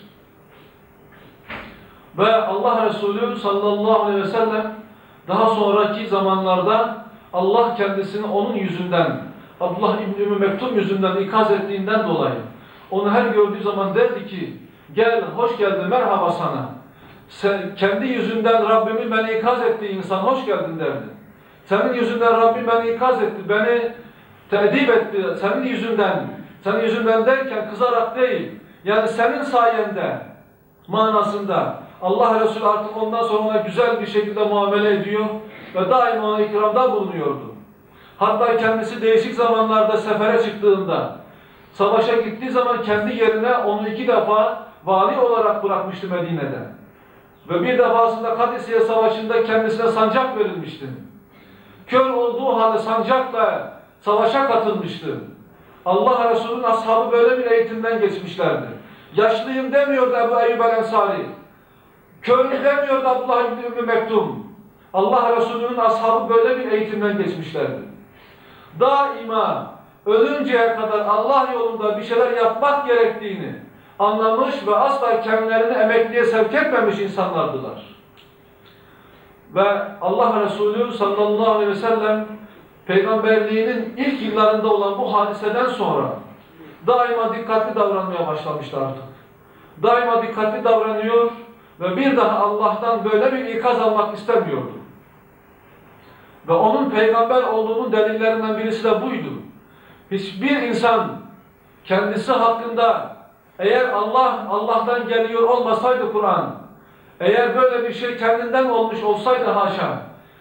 Ve Allah Resulü sallallahu aleyhi ve sellem daha sonraki zamanlarda Allah kendisini onun yüzünden, Abdullah İbni Ümmü Mektum yüzünden ikaz ettiğinden dolayı onu her gördüğü zaman derdi ki, gel, hoş geldin, merhaba sana. Sen, kendi yüzünden Rabbimin beni ikaz ettiği insan, hoş geldin derdi. Senin yüzünden Rabbim beni ikaz etti, beni teedip etti, senin yüzünden derken kızarak değil, yani senin sayende manasında Allah Resulü artık ondan sonra ona güzel bir şekilde muamele ediyor ve daima ona ikramda bulunuyordu. Hatta kendisi değişik zamanlarda sefere çıktığında, savaşa gittiği zaman kendi yerine onu 2 defa vali olarak bırakmıştı Medine'de. Ve bir defasında Kadisiye Savaşı'nda kendisine sancak verilmişti. Kör olduğu halde sancakla savaşa katılmıştı. Allah Resulü'nün ashabı böyle bir eğitimden geçmişlerdi. Yaşlıyım demiyordu Ebu Eyyub el-Ensari. Körüm demiyordu Abdullah İbni Ümmü Mektum. Allah Resulü'nün ashabı böyle bir eğitimden geçmişlerdi. Daima ölünceye kadar Allah yolunda bir şeyler yapmak gerektiğini anlamış ve asla kendilerini emekliye sevk etmemiş insanlardılar. Ve Allah Resulü sallallahu aleyhi ve sellem peygamberliğinin ilk yıllarında olan bu hadiseden sonra daima dikkatli davranmaya başlamıştı artık. Daima dikkatli davranıyor ve bir daha Allah'tan böyle bir ikaz almak istemiyordu. Ve onun peygamber olduğunun delillerinden birisi de buydu. Hiçbir insan kendisi hakkında eğer Allah'tan geliyor olmasaydı Kur'an, eğer böyle bir şey kendinden olmuş olsaydı haşa,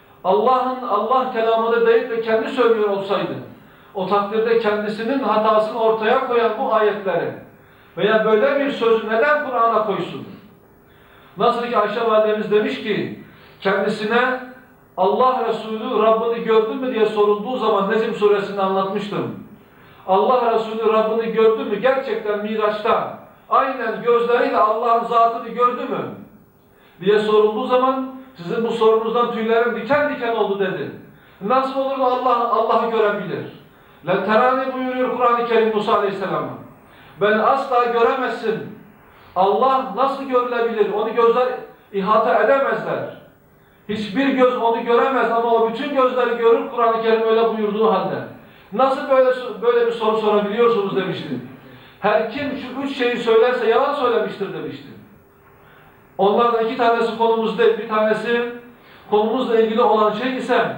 Allah kelamını değil de kendi söylüyor olsaydı, o takdirde kendisinin hatasını ortaya koyan bu ayetleri veya böyle bir sözü neden Kur'an'a koysun? Nasıl ki Ayşe validemiz demiş ki, kendisine Allah Resulü Rabbini gördün mü diye sorulduğu zaman Necm suresinde anlatmıştım. Allah Resulü Rabbini gördü mü? Gerçekten Miraç'ta aynen gözleriyle Allah'ın zatını gördü mü? Diye sorulduğu zaman sizin bu sorunuzdan tüylerim diken diken oldu dedi. Nasıl olur da Allah'ı görebilir? Len terani buyuruyor Kur'an-ı Kerim Musa Aleyhisselam'a. Ben asla göremezsin. Allah nasıl görülebilir? Onu gözler ihata edemezler. Hiçbir göz onu göremez ama o bütün gözleri görür Kur'an-ı Kerim öyle buyurduğu halde. Nasıl böyle bir soru sorabiliyorsunuz demişti. Her kim şu 3 şeyi söylerse yalan söylemiştir demişti. Onlardan 2 tanesi konumuz değil, bir tanesi konumuzla ilgili olan şey ise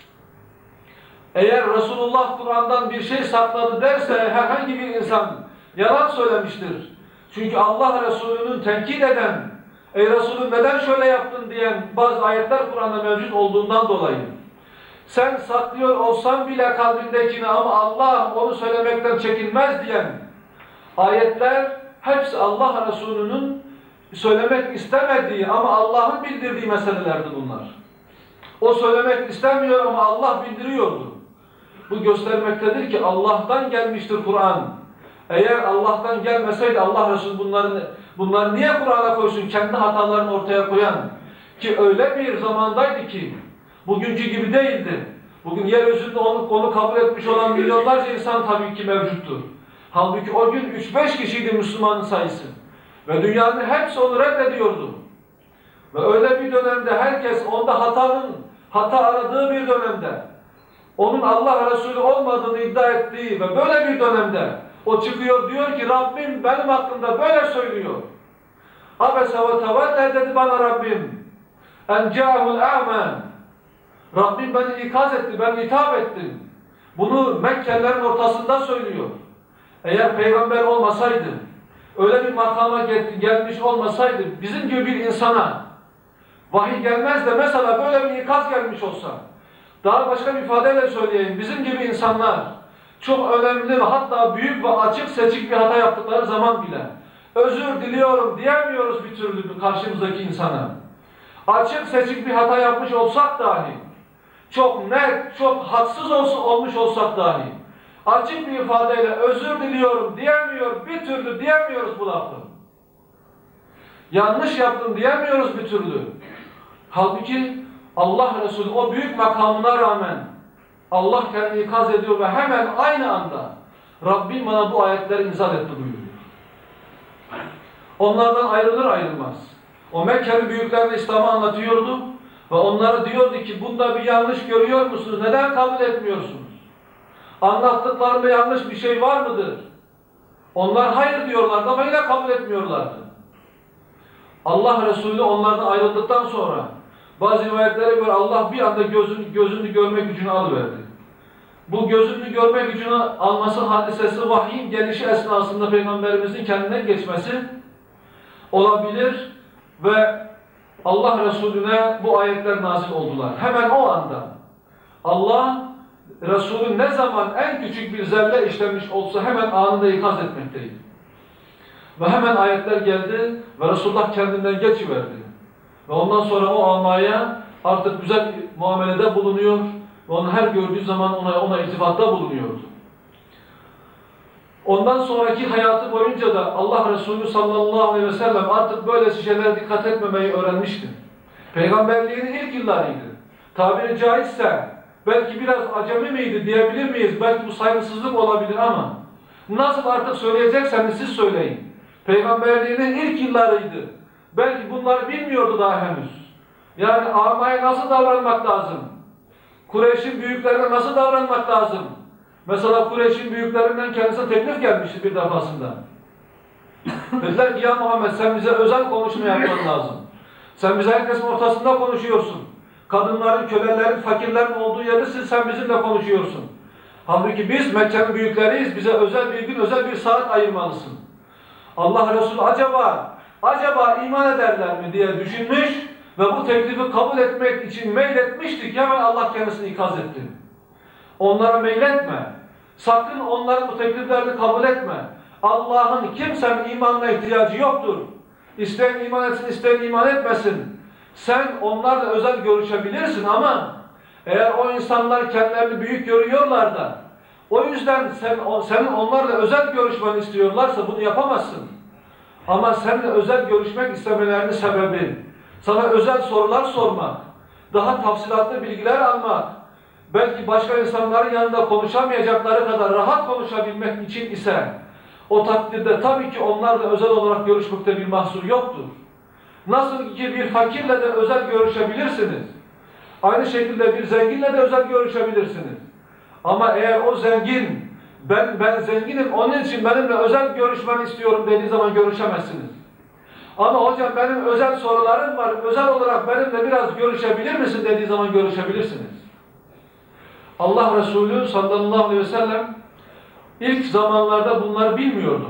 eğer Resulullah Kur'an'dan bir şey sakladı derse herhangi bir insan yalan söylemiştir. Çünkü Allah Resulü'nün tenkit eden, ey Resulüm neden şöyle yaptın diyen bazı ayetler Kur'an'da mevcut olduğundan dolayı sen saklıyor olsan bile kalbindekini ama Allah onu söylemekten çekinmez diyen ayetler hepsi Allah Resulü'nün söylemek istemediği ama Allah'ın bildirdiği meselelerdi bunlar. O söylemek istemiyor ama Allah bildiriyordu. Bu göstermektedir ki Allah'tan gelmiştir Kur'an. Eğer Allah'tan gelmeseydi Allah Resulü bunları niye Kur'an'a koysun? Kendi hatalarını ortaya koyan. Ki öyle bir zamandaydı ki bugünkü gibi değildi. Bugün yeryüzünde onu kabul etmiş olan milyonlarca insan tabii ki mevcuttur. Halbuki o gün 3-5 kişiydi Müslümanın sayısı. Ve dünyanın hepsi onu reddediyordu. Ve öyle bir dönemde herkes onda hata aradığı bir dönemde onun Allah Resulü olmadığını iddia ettiği ve böyle bir dönemde o çıkıyor diyor ki Rabbim benim hakkımda böyle söylüyor. Abese ve tevelle dedi bana Rabbim. En câhul a'men. Rabbim beni ikaz etti, ben hitap ettim. Bunu Mekkelilerin ortasında söylüyor. Eğer peygamber olmasaydı, öyle bir makama gelmiş olmasaydı, bizim gibi bir insana vahiy gelmez de mesela böyle bir ikaz gelmiş olsa, Daha başka bir ifadeyle söyleyeyim. Bizim gibi insanlar çok önemli ve hatta büyük ve açık seçik bir hata yaptıkları zaman bile özür diliyorum diyemiyoruz bir türlü karşımızdaki insana. Açık seçik bir hata yapmış olsak dahi, çok net, çok haksız olmuş olsak dahi, açık bir ifadeyle özür diliyorum diyemiyor, bir türlü diyemiyoruz bu lafı. Yanlış yaptım diyemiyoruz bir türlü. Halbuki Allah Resulü o büyük makamına rağmen Allah kendini ikaz ediyor ve hemen aynı anda Rabbim bana bu ayetleri inzal etti buyuruyor. Onlardan ayrılır ayrılmaz. O Mekke'li büyüklerine İslam'ı anlatıyordu ve onlara diyordu ki bunda bir yanlış görüyor musunuz? Neden kabul etmiyorsunuz? Anlattıklarında yanlış bir şey var mıdır? Onlar hayır diyorlardı ama yine kabul etmiyorlardı. Allah Resulü onlardan ayrıldıktan sonra bazı rivayetlere göre Allah bir anda gözünü görme gücünü alıverdi. Bu gözünü görme gücünü alması hadisesi vahyin gelişi esnasında Peygamberimizin kendinden geçmesi olabilir ve Allah Resulüne bu ayetler nazil oldular. Hemen o anda Allah Resulü ne zaman en küçük bir zelle işlemiş olsa hemen anında ikaz etmekteydi. Ve hemen ayetler geldi ve Resulullah kendinden geçiverdi. Ve ondan sonra o amaya artık güzel muamelede bulunuyor ve onu her gördüğü zaman ona iltifatta bulunuyordu. Ondan sonraki hayatı boyunca da Allah Resulü sallallahu aleyhi ve sellem artık böyle şeylere dikkat etmemeyi öğrenmişti. Peygamberliğinin ilk yıllarıydı. Tabiri caizse belki biraz acemi miydi diyebilir miyiz? Belki bu saygısızlık olabilir ama nasıl artık söyleyecekseniz siz söyleyin. Peygamberliğinin ilk yıllarıydı. Belki bunları bilmiyordu daha henüz. Yani amaya nasıl davranmak lazım? Kureyş'in büyüklerine nasıl davranmak lazım? Mesela Kureyş'in büyüklerinden kendisine teklif gelmişti bir defasında. Dediler ki ya Muhammed sen bize özel konuşma yapman lazım. Sen bize herkesin ortasında konuşuyorsun. Kadınların, kölelerin, fakirlerin olduğu yerde sen bizimle konuşuyorsun. Halbuki biz Mekke'nin büyükleriyiz. Bize özel bir gün, özel bir saat ayırmalısın. Allah Resulü acaba iman ederler mi diye düşünmüş ve bu teklifi kabul etmek için meyletmiştik. Hemen Allah kendisini ikaz etti. Onlara meyletme. Sakın onların bu tekliflerini kabul etme. Allah'ın kimsenin imanına ihtiyacı yoktur. İsteyen iman etsin, isteyen iman etmesin. Sen onlarla özel görüşebilirsin ama eğer o insanlar kendilerini büyük görüyorlar da o yüzden senin onlarla özel görüşmeni istiyorlarsa bunu yapamazsın. Ama seninle özel görüşmek istemelerinin sebebi sana özel sorular sormak, daha tafsilatlı bilgiler almak, belki başka insanların yanında konuşamayacakları kadar rahat konuşabilmek için ise o takdirde tabii ki onlarla özel olarak görüşmekte bir mahsur yoktur. Nasıl ki bir fakirle de özel görüşebilirsiniz. Aynı şekilde bir zenginle de özel görüşebilirsiniz. Ama eğer o zengin, ben zenginim onun için benimle özel görüşmeni istiyorum dediği zaman görüşemezsiniz. Ama hocam benim özel sorularım var, özel olarak benimle biraz görüşebilir misin dediği zaman görüşebilirsiniz. Allah Resulü sallallahu aleyhi ve sellem ilk zamanlarda bunları bilmiyordu.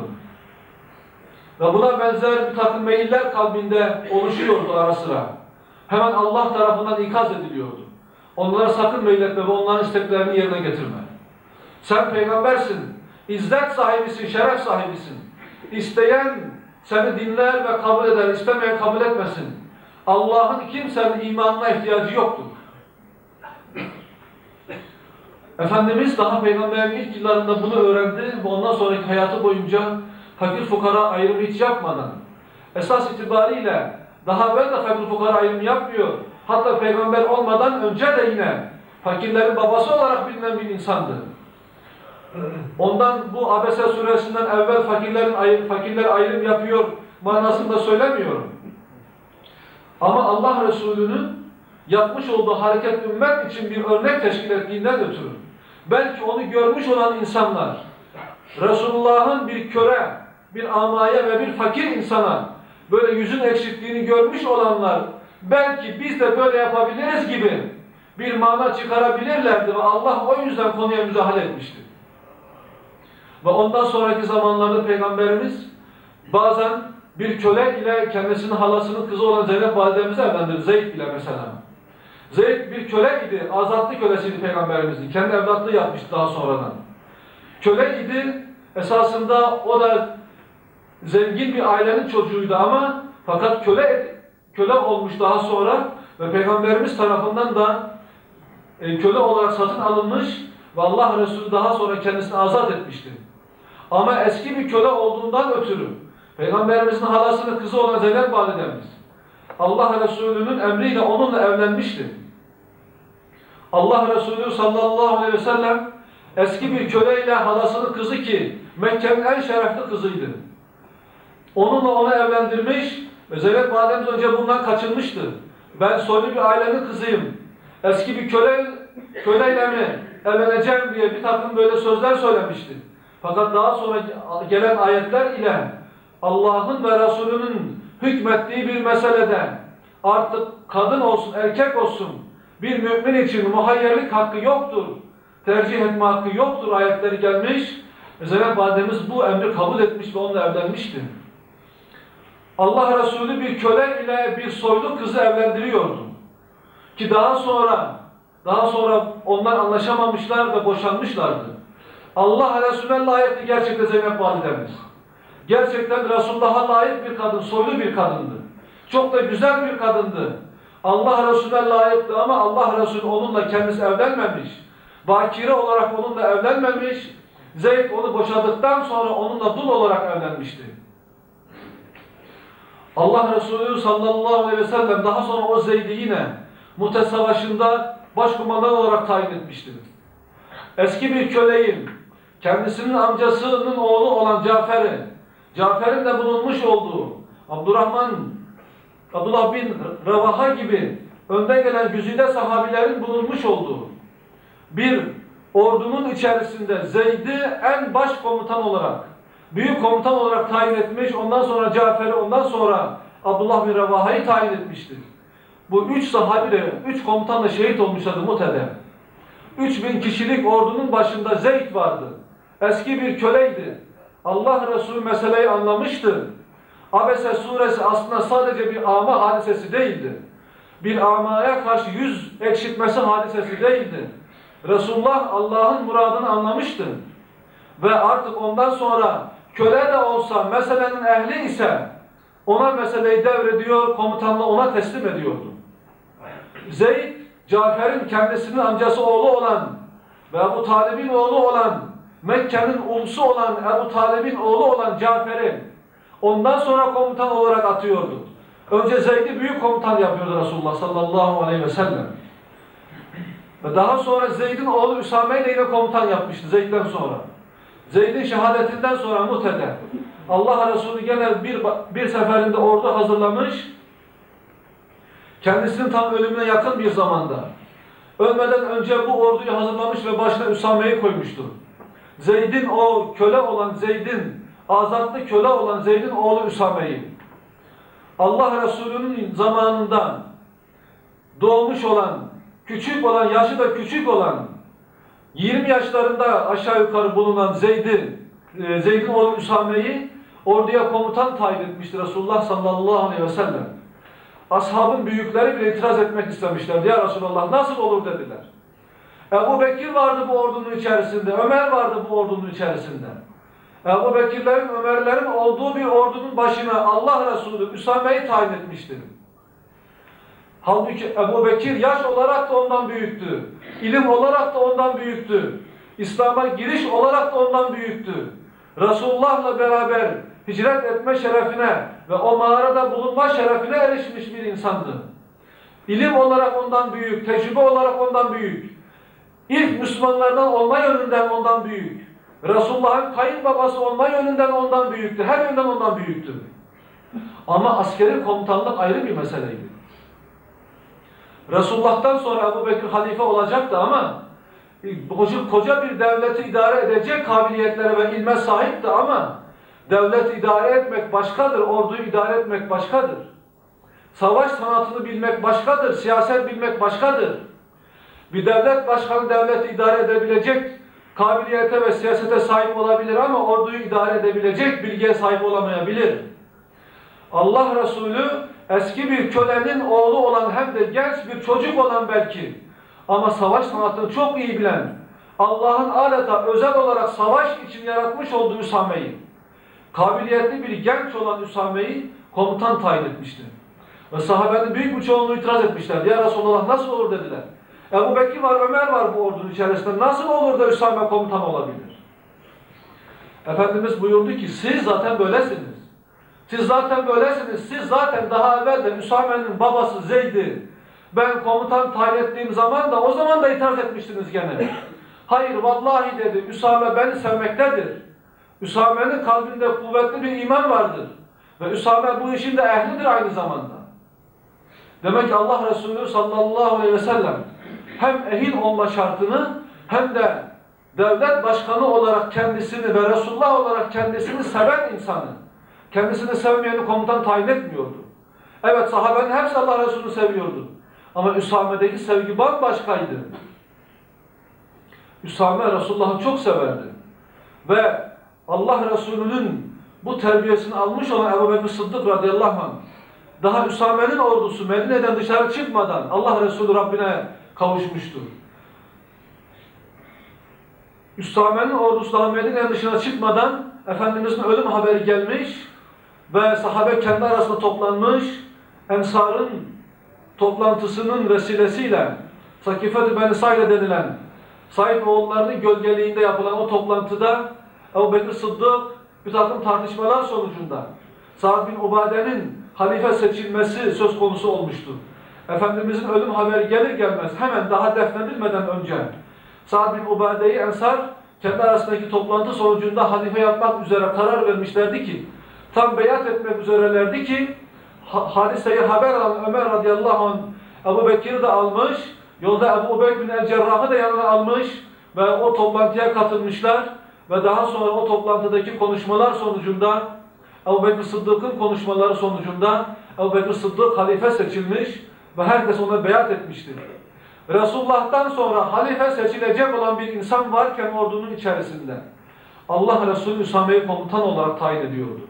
Ve buna benzer bir takım meyiller kalbinde oluşuyordu ara sıra. Hemen Allah tarafından ikaz ediliyordu. Onlara sakın meyletme ve onların isteklerini yerine getirme. Sen peygambersin, izzet sahibisin, şeref sahibisin. İsteyen seni dinler ve kabul eder, istemeyen kabul etmesin. Allah'ın kimsenin imanına ihtiyacı yoktur. Efendimiz daha peygamberin ilk yıllarında bunu öğrendi ve ondan sonraki hayatı boyunca fakir fukara ayrımı hiç yapmadan esas itibariyle daha evvel de fakir fukara ayrımı yapmıyor. Hatta peygamber olmadan önce de yine fakirlerin babası olarak bilinen bir insandı. Ondan bu Abese suresinden evvel fakirler ayrım yapıyor manasında söylemiyorum. Ama Allah Resulü'nün yapmış olduğu hareket ümmet için bir örnek teşkil ettiğinden ötürü belki onu görmüş olan insanlar Resulullah'ın bir köre, bir amaya ve bir fakir insana böyle yüzün ekşittiğini görmüş olanlar belki biz de böyle yapabiliriz gibi bir mana çıkarabilirlerdi ve Allah o yüzden konuya müdahale etmişti. Ve ondan sonraki zamanlarda Peygamberimiz bazen bir köle ile kendisinin halasının kızı olan Zeynep validemizi evlendirdi. Zeyd ile mesela. Zeyd bir köle idi, azatlı kölesiydi Peygamberimizin. Kendi evlatlığı yapmıştı daha sonradan. Köle idi, esasında o da zengin bir ailenin çocuğuydu ama fakat köle olmuş daha sonra ve Peygamberimiz tarafından da köle olarak satın alınmış ve Allah Resulü daha sonra kendisini azat etmişti. Ama eski bir köle olduğundan ötürü Peygamberimizin halasının kızı olan Zeynep validemiz Allah Resulü'nün emriyle onunla evlenmişti. Allah Resulü sallallahu aleyhi ve sellem eski bir köleyle halasının kızı ki Mekke'nin en şerefli kızıydı. Onunla onu evlendirmiş ve Zeynep validemiz önce bundan kaçınmıştı. Ben soylu bir ailenin kızıyım. Eski bir köleyle mi evleneceğim diye bir takım böyle sözler söylemişti. Fakat daha sonra gelen ayetler ile Allah'ın ve Resulünün hükmettiği bir meselede artık kadın olsun, erkek olsun bir mümin için muhayyerlik hakkı yoktur, tercih etme hakkı yoktur ayetleri gelmiş. Zeynep validemiz bu emri kabul etmiş ve onunla evlenmişti. Allah Resulü bir köle ile bir soylu kızı evlendiriyordu. Ki daha sonra onlar anlaşamamışlar ve boşanmışlardı. Allah Resulü'ne layıktı gerçekten Zeynep validemiz. Gerçekten Resulullah'a layık bir kadın, soylu bir kadındı. Çok da güzel bir kadındı. Allah Resulü'ne layıktı ama Allah Resulü onunla kendisi evlenmemiş. Bakire olarak onunla evlenmemiş. Zeyd onu boşadıktan sonra onunla dul olarak evlenmişti. Allah Resulü sallallahu aleyhi ve sellem daha sonra o Zeyd'i yine Mu'te Savaşı'nda başkumandan olarak tayin etmiştir. Eski bir köleyin kendisinin amcasının oğlu olan Cafer'in de bulunmuş olduğu Abdullah bin Revaha gibi önde gelen güzide sahabilerin bulunmuş olduğu bir ordunun içerisinde Zeyd'i en baş komutan olarak, büyük komutan olarak tayin etmiş, ondan sonra Cafer'i, ondan sonra Abdullah bin Revaha'yı tayin etmiştir. Bu 3 sahabi de, 3 komutan da şehit olmuşlardı Mu'te'de. 3000 kişilik ordunun başında Zeyd vardı. Eski bir köleydi. Allah Resulü meseleyi anlamıştı. Abese suresi aslında sadece bir ama hadisesi değildi. Bir amaya karşı yüz ekşitmesi hadisesi değildi. Resulullah Allah'ın muradını anlamıştı. Ve artık ondan sonra köle de olsa meselenin ehli ise ona meseleyi devrediyor, komutanlığı ona teslim ediyordu. Zeyd, Cafer'in kendisinin amcası oğlu olan ve Ebu Talib'in oğlu olan, Mekke'nin ulusu olan Ebu Talib'in oğlu olan Cafer'i ondan sonra komutan olarak atıyordu. Önce Zeyd'i büyük komutan yapıyordu Resulullah sallallahu aleyhi ve sellem. Ve daha sonra Zeyd'in oğlu Üsame'yi de yine komutan yapmıştı Zeyd'den sonra. Zeyd'in şehadetinden sonra Mu'te'de Allah Resulü gene bir seferinde ordu hazırlamış, kendisinin tam ölümüne yakın bir zamanda ölmeden önce bu orduyu hazırlamış ve başına Üsame'yi koymuştu. Zeyd'in o köle olan azatlı köle olan Zeyd'in oğlu Üsame'yi Allah Resulü'nün zamanında doğmuş olan, yaşı da küçük olan 20 yaşlarında aşağı yukarı bulunan Zeyd'in oğlu Üsame'yi orduya komutan tayin etmişti Resulullah sallallahu aleyhi ve sellem. Ashabın büyükleri bile itiraz etmek istemişlerdi. Ya Resulallah nasıl olur dediler. Ebu Bekir vardı bu ordunun içerisinde, Ömer vardı bu ordunun içerisinde. Ebu Bekirlerin, Ömerlerin olduğu bir ordunun başına Allah Resulü Üsame'yi tayin etmişti. Halbuki Ebu Bekir yaş olarak da ondan büyüktü. İlim olarak da ondan büyüktü. İslam'a giriş olarak da ondan büyüktü. Resulullah'la beraber hicret etme şerefine ve o mağarada bulunma şerefine erişmiş bir insandı. İlim olarak ondan büyük, tecrübe olarak ondan büyük. İlk Müslümanlardan olma yönünden ondan büyük. Resulullah'ın kayınbabası olma yönünden ondan büyüktü. Her yönden ondan büyüktü. Ama askeri komutanlık ayrı bir meseleydi. Resulullah'tan sonra Ebu Bekir halife olacaktı ama koca bir devleti idare edecek kabiliyetlere ve ilme sahipti ama devleti idare etmek başkadır, orduyu idare etmek başkadır. Savaş sanatını bilmek başkadır, siyaset bilmek başkadır. Bir devlet başkanı devleti idare edebilecek kabiliyete ve siyasete sahip olabilir ama orduyu idare edebilecek bilgiye sahip olamayabilir. Allah Resulü eski bir kölenin oğlu olan hem de genç bir çocuk olan belki ama savaş sanatını çok iyi bilen, Allah'ın adeta özel olarak savaş için yaratmış olduğu Üsame'yi, kabiliyetli bir genç olan Üsame'yi komutan tayin etmişti. Ve sahabenin büyük bir çoğunluğu itiraz etmişler. Ya Resulallah nasıl olur dediler. Ebu Bekir var, Ömer var bu ordunun içerisinde. Nasıl olur da Üsame komutan olabilir? Efendimiz buyurdu ki siz zaten böylesiniz. Siz zaten böylesiniz. Siz zaten daha evvel de Üsame'nin babası Zeyd'i ben komutan tayin ettiğim zaman da o zaman da itiraz etmiştiniz gene. Hayır vallahi dedi Üsame beni sevmektedir. Üsame'nin kalbinde kuvvetli bir iman vardır. Ve Üsame bu işin de ehlidir aynı zamanda. Demek ki Allah Resulü sallallahu aleyhi ve sellem hem ehil olma şartını hem de devlet başkanı olarak kendisini ve Resulullah olarak kendisini seven insanı, kendisini sevmeyeni komutan tayin etmiyordu. Evet sahabenin hepsi Allah Resulü'nü seviyordu. Ama Üsame'deki sevgi bambaşkaydı. Üsame Resulullah'ı çok severdi. Ve Allah Resulü'nün bu terbiyesini almış olan Ebu Bekir Sıddık radıyallahu anh, daha Üsame'nin ordusu Medine'den dışarı çıkmadan Allah Resulü Rabbine kavuşmuştur. Üsame'nin ordusu daha Medine'den dışarı çıkmadan Efendimiz'in ölüm haberi gelmiş ve sahabe kendi arasında toplanmış. Ensar'ın toplantısının vesilesiyle Sakifet-i Beni Saide denilen Said oğullarının gölgeliğinde yapılan o toplantıda Ebu Bekir Sıddık bir takım tartışmalar sonucunda Sa'd bin Ubade'nin halife seçilmesi söz konusu olmuştu. Efendimizin ölüm haberi gelir gelmez hemen daha defnedilmeden önce Sa'd bin Ubade'yi Ensar kendi arasındaki toplantı sonucunda halife yapmak üzere karar vermişlerdi ki tam beyat etmek üzerelerdi ki hadiseyi haber alan Ömer radıyallahu anh Ebu Bekir'i de almış, yolda Ebu Ubeyde bin el-Cerrah'ı da yanına almış ve o toplantıya katılmışlar ve daha sonra o toplantıdaki konuşmalar sonucunda Ebu Bekir Sıddık'ın konuşmaları sonucunda Ebu Bekir Sıddık halife seçilmiş ve herkes ona beyat etmiştir. Resulullah'tan sonra halife seçilecek olan bir insan varken ordunun içerisinde Allah Resulü Üsame'yi komutan olarak tayin ediyordu.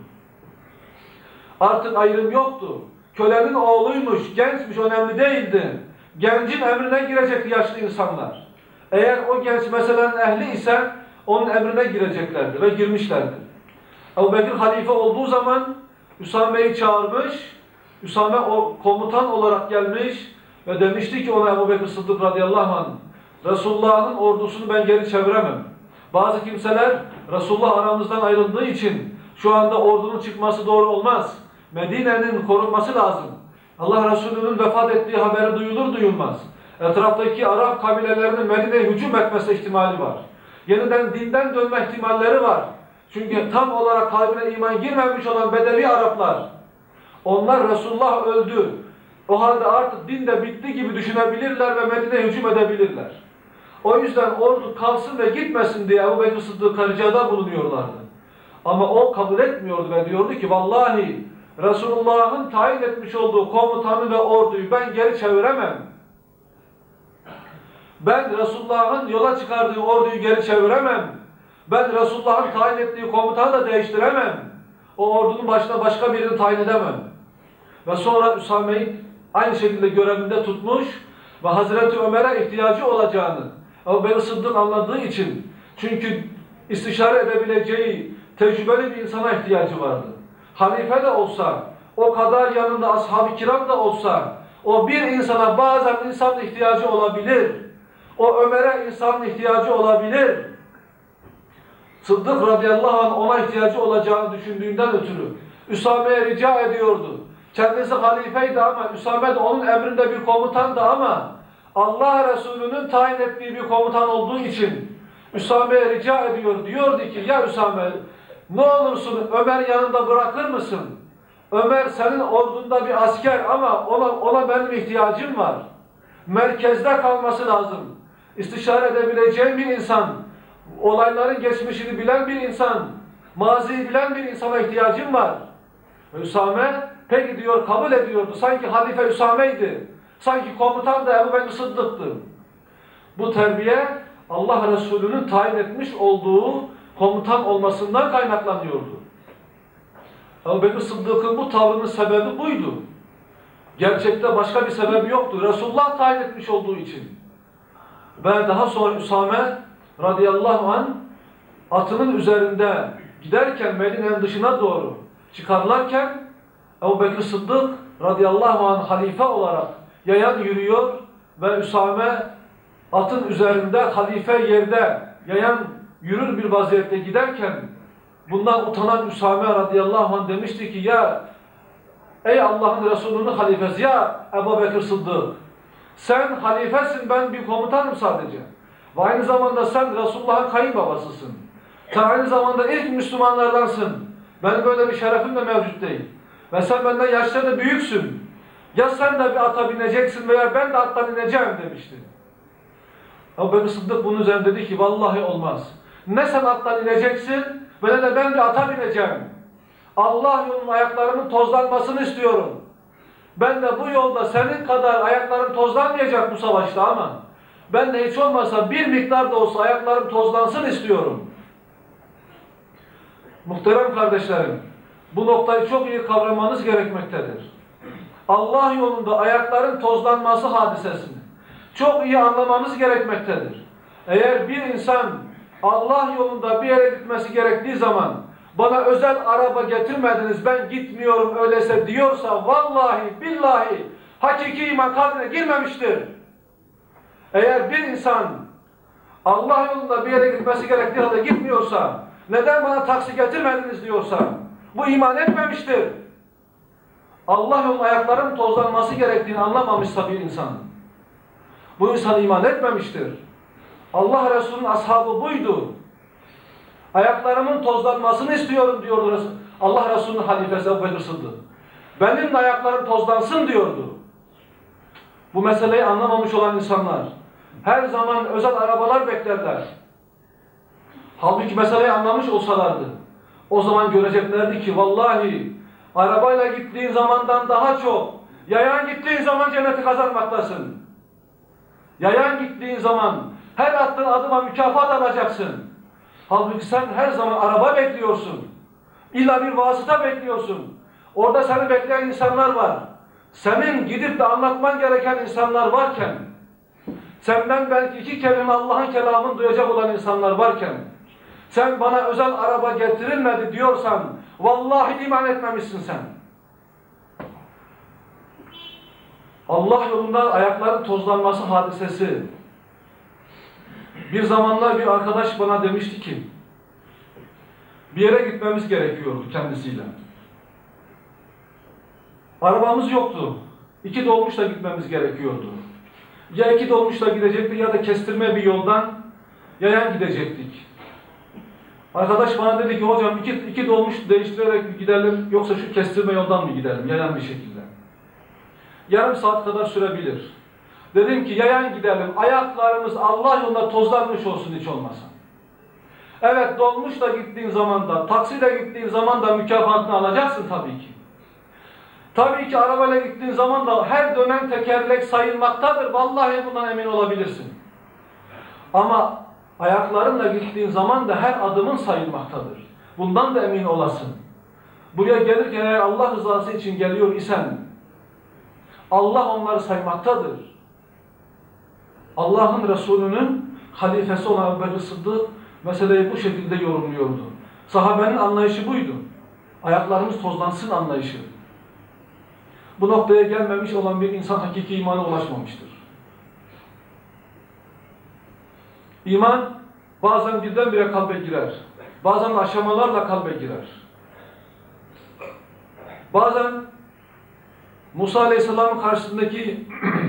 Artık ayrım yoktu. Kölenin oğluymuş, gençmiş önemli değildi. Gencin emrine girecekti yaşlı insanlar. Eğer o genç meselenin ehli ise onun emrine gireceklerdi ve girmişlerdi. Ebu Bekir halife olduğu zaman Üsame'yi çağırmış, Üsame o komutan olarak gelmiş ve demişti ki ona Ebu Bekir Sıddık radıyallahu anh, Resulullah'ın ordusunu ben geri çeviremem. Bazı kimseler Resulullah aramızdan ayrıldığı için şu anda ordunun çıkması doğru olmaz. Medine'nin korunması lazım. Allah Resulü'nün vefat ettiği haberi duyulur duyulmaz. Etraftaki Arap kabilelerinin Medine'ye hücum etmesi ihtimali var. Yeniden dinden dönme ihtimalleri var. Çünkü tam olarak kalbine iman girmemiş olan Bedevi Araplar, onlar Resulullah öldü. O halde artık din de bitti gibi düşünebilirler ve Medine'ye hücum edebilirler. O yüzden ordu kalsın ve gitmesin diye Ebu Bekir Sıddık'a ricada bulunuyorlardı. Ama o kabul etmiyordu ve diyordu ki vallahi Resulullah'ın tayin etmiş olduğu komutanı ve orduyu ben geri çeviremem. Ben Resulullah'ın yola çıkardığı orduyu geri çeviremem. Ben Resulullah'ın tayin ettiği komutanı da değiştiremem. O ordunun başına başka birini tayin edemem. Ve sonra Üsame'yi aynı şekilde görevinde tutmuş ve Hazreti Ömer'e ihtiyacı olacağını Ebu Bekir Sıddık anladığı için, çünkü istişare edebileceği tecrübeli bir insana ihtiyacı vardı. Halife de olsa, o kadar yanında ashab-ı kiram da olsa, o bir insana bazen insanın ihtiyacı olabilir. O Ömer'e insanın ihtiyacı olabilir. Sıddık radıyallahu anh ona ihtiyacı olacağını düşündüğünden ötürü Üsame'ye rica ediyordu. Kendisi halifeydi ama Üsame de onun emrinde bir komutandı ama Allah Resulü'nün tayin ettiği bir komutan olduğu için Üsame'ye rica ediyor. Diyordu ki ya Üsame ne olursun Ömer yanında bırakır mısın? Ömer senin ordunda bir asker ama ona benim ihtiyacım var. Merkezde kalması lazım. İstişare edebileceğim bir insan, olayların geçmişini bilen bir insan, maziyi bilen bir insana ihtiyacım var. Üsame peki diyor kabul ediyordu. Sanki halife Üsame'ydi. Sanki komutan da Ebu Bekir Sıddık'tı. Bu terbiye Allah Resulü'nün tayin etmiş olduğu komutan olmasından kaynaklanıyordu. Ebu Bekir Sıddık'ın bu tavrının sebebi buydu. Gerçekte başka bir sebebi yoktu. Resulullah tayin etmiş olduğu için. Ve daha sonra Üsame radıyallahu anh atının üzerinde giderken Medine'nin dışına doğru çıkarlarken Ebu Bekir Sıddık radıyallahu anh halife olarak yayan yürüyor ve Üsame atın üzerinde halife yerde yayan yürür bir vaziyette giderken bundan utanan Üsame radıyallahu anh demişti ki ya ey Allah'ın Resulü'nün halifesi ya Ebu Bekir Sıddık sen halifesin, ben bir komutanım sadece. Ve aynı zamanda sen Resulullah'ın kayınbabasısın. Sen aynı zamanda ilk Müslümanlardansın. Benim böyle bir şerefim de mevcut değil. Ve sen benden yaşça da büyüksün. Ya sen de bir ata bineceksin veya ben de attan ineceğim demişti. Ebu Bekir Sıddık bunun üzerine dedi ki vallahi olmaz. Ne sen attan ineceksin ve ne de ben bir ata bineceğim. Allah yolunun ayaklarının tozlanmasını istiyorum. Ben de bu yolda senin kadar ayaklarım tozlanmayacak bu savaşta ama ben de hiç olmazsa bir miktar da olsa ayaklarım tozlansın istiyorum. Muhterem kardeşlerim, bu noktayı çok iyi kavramanız gerekmektedir. Allah yolunda ayakların tozlanması hadisesini çok iyi anlamanız gerekmektedir. Eğer bir insan Allah yolunda bir yere gitmesi gerektiği zaman bana özel araba getirmediniz, ben gitmiyorum öyleyse diyorsa vallahi billahi hakiki iman kalbine girmemiştir. Eğer bir insan Allah yolunda bir yere gitmesi gerektiği halde gitmiyorsa, neden bana taksi getirmediniz diyorsa bu iman etmemiştir. Allah yolunda ayakların tozlanması gerektiğini anlamamışsa bir insan, bu insan iman etmemiştir. Allah Resulü'nün ashabı buydu. Ayaklarımın tozlanmasını istiyorum diyordu Allah Resulü'nün halifesi Ebu Bekir Sıddık. Benim de ayaklarım tozlansın diyordu. Bu meseleyi anlamamış olan insanlar her zaman özel arabalar beklerler. Halbuki meseleyi anlamış olsalardı o zaman göreceklerdi ki vallahi arabayla gittiğin zamandan daha çok yayan gittiğin zaman cenneti kazanmaktasın. Yayan gittiğin zaman her attığın adıma mükafat alacaksın. Halbuki sen her zaman araba bekliyorsun. İlla bir vasıta bekliyorsun. Orada seni bekleyen insanlar var. Senin gidip de anlatman gereken insanlar varken, senden belki iki kelime Allah'ın kelamını duyacak olan insanlar varken, sen bana özel araba getirilmedi diyorsan, vallahi iman etmemişsin sen. Allah yolunda ayakların tozlanması hadisesi. Bir zamanlar bir arkadaş bana demişti ki, bir yere gitmemiz gerekiyordu kendisiyle. Arabamız yoktu. 2 dolmuşla gitmemiz gerekiyordu. Ya 2 dolmuşla gidecektik ya da kestirme bir yoldan yayan gidecektik. Arkadaş bana dedi ki hocam iki dolmuş değiştirerek mi gidelim yoksa şu kestirme yoldan mı gidelim yayan bir şekilde. Yarım saat kadar sürebilir. Dedim ki yayan gidelim, ayaklarımız Allah yolunda tozlanmış olsun hiç olmasa. Evet dolmuşla gittiğin zaman da, taksiyle gittiğin zaman da mükafatını alacaksın tabii ki. Tabii ki arabayla gittiğin zaman da her dönen tekerlek sayılmaktadır. Vallahi bundan emin olabilirsin. Ama ayaklarınla gittiğin zaman da her adımın sayılmaktadır. Bundan da emin olasın. Buraya gelirken eğer Allah rızası için geliyor isen Allah onları saymaktadır. Allah'ın Resulü'nün halifesi olan Ebu Bekir Sıddık meseleyi bu şekilde yorumluyordu. Sahabenin anlayışı buydu. Ayaklarımız tozlansın anlayışı. Bu noktaya gelmemiş olan bir insan hakiki imana ulaşmamıştır. İman bazen birdenbire kalbe girer. Bazen aşamalarla kalbe girer. Bazen Musa Aleyhisselam'ın karşısındaki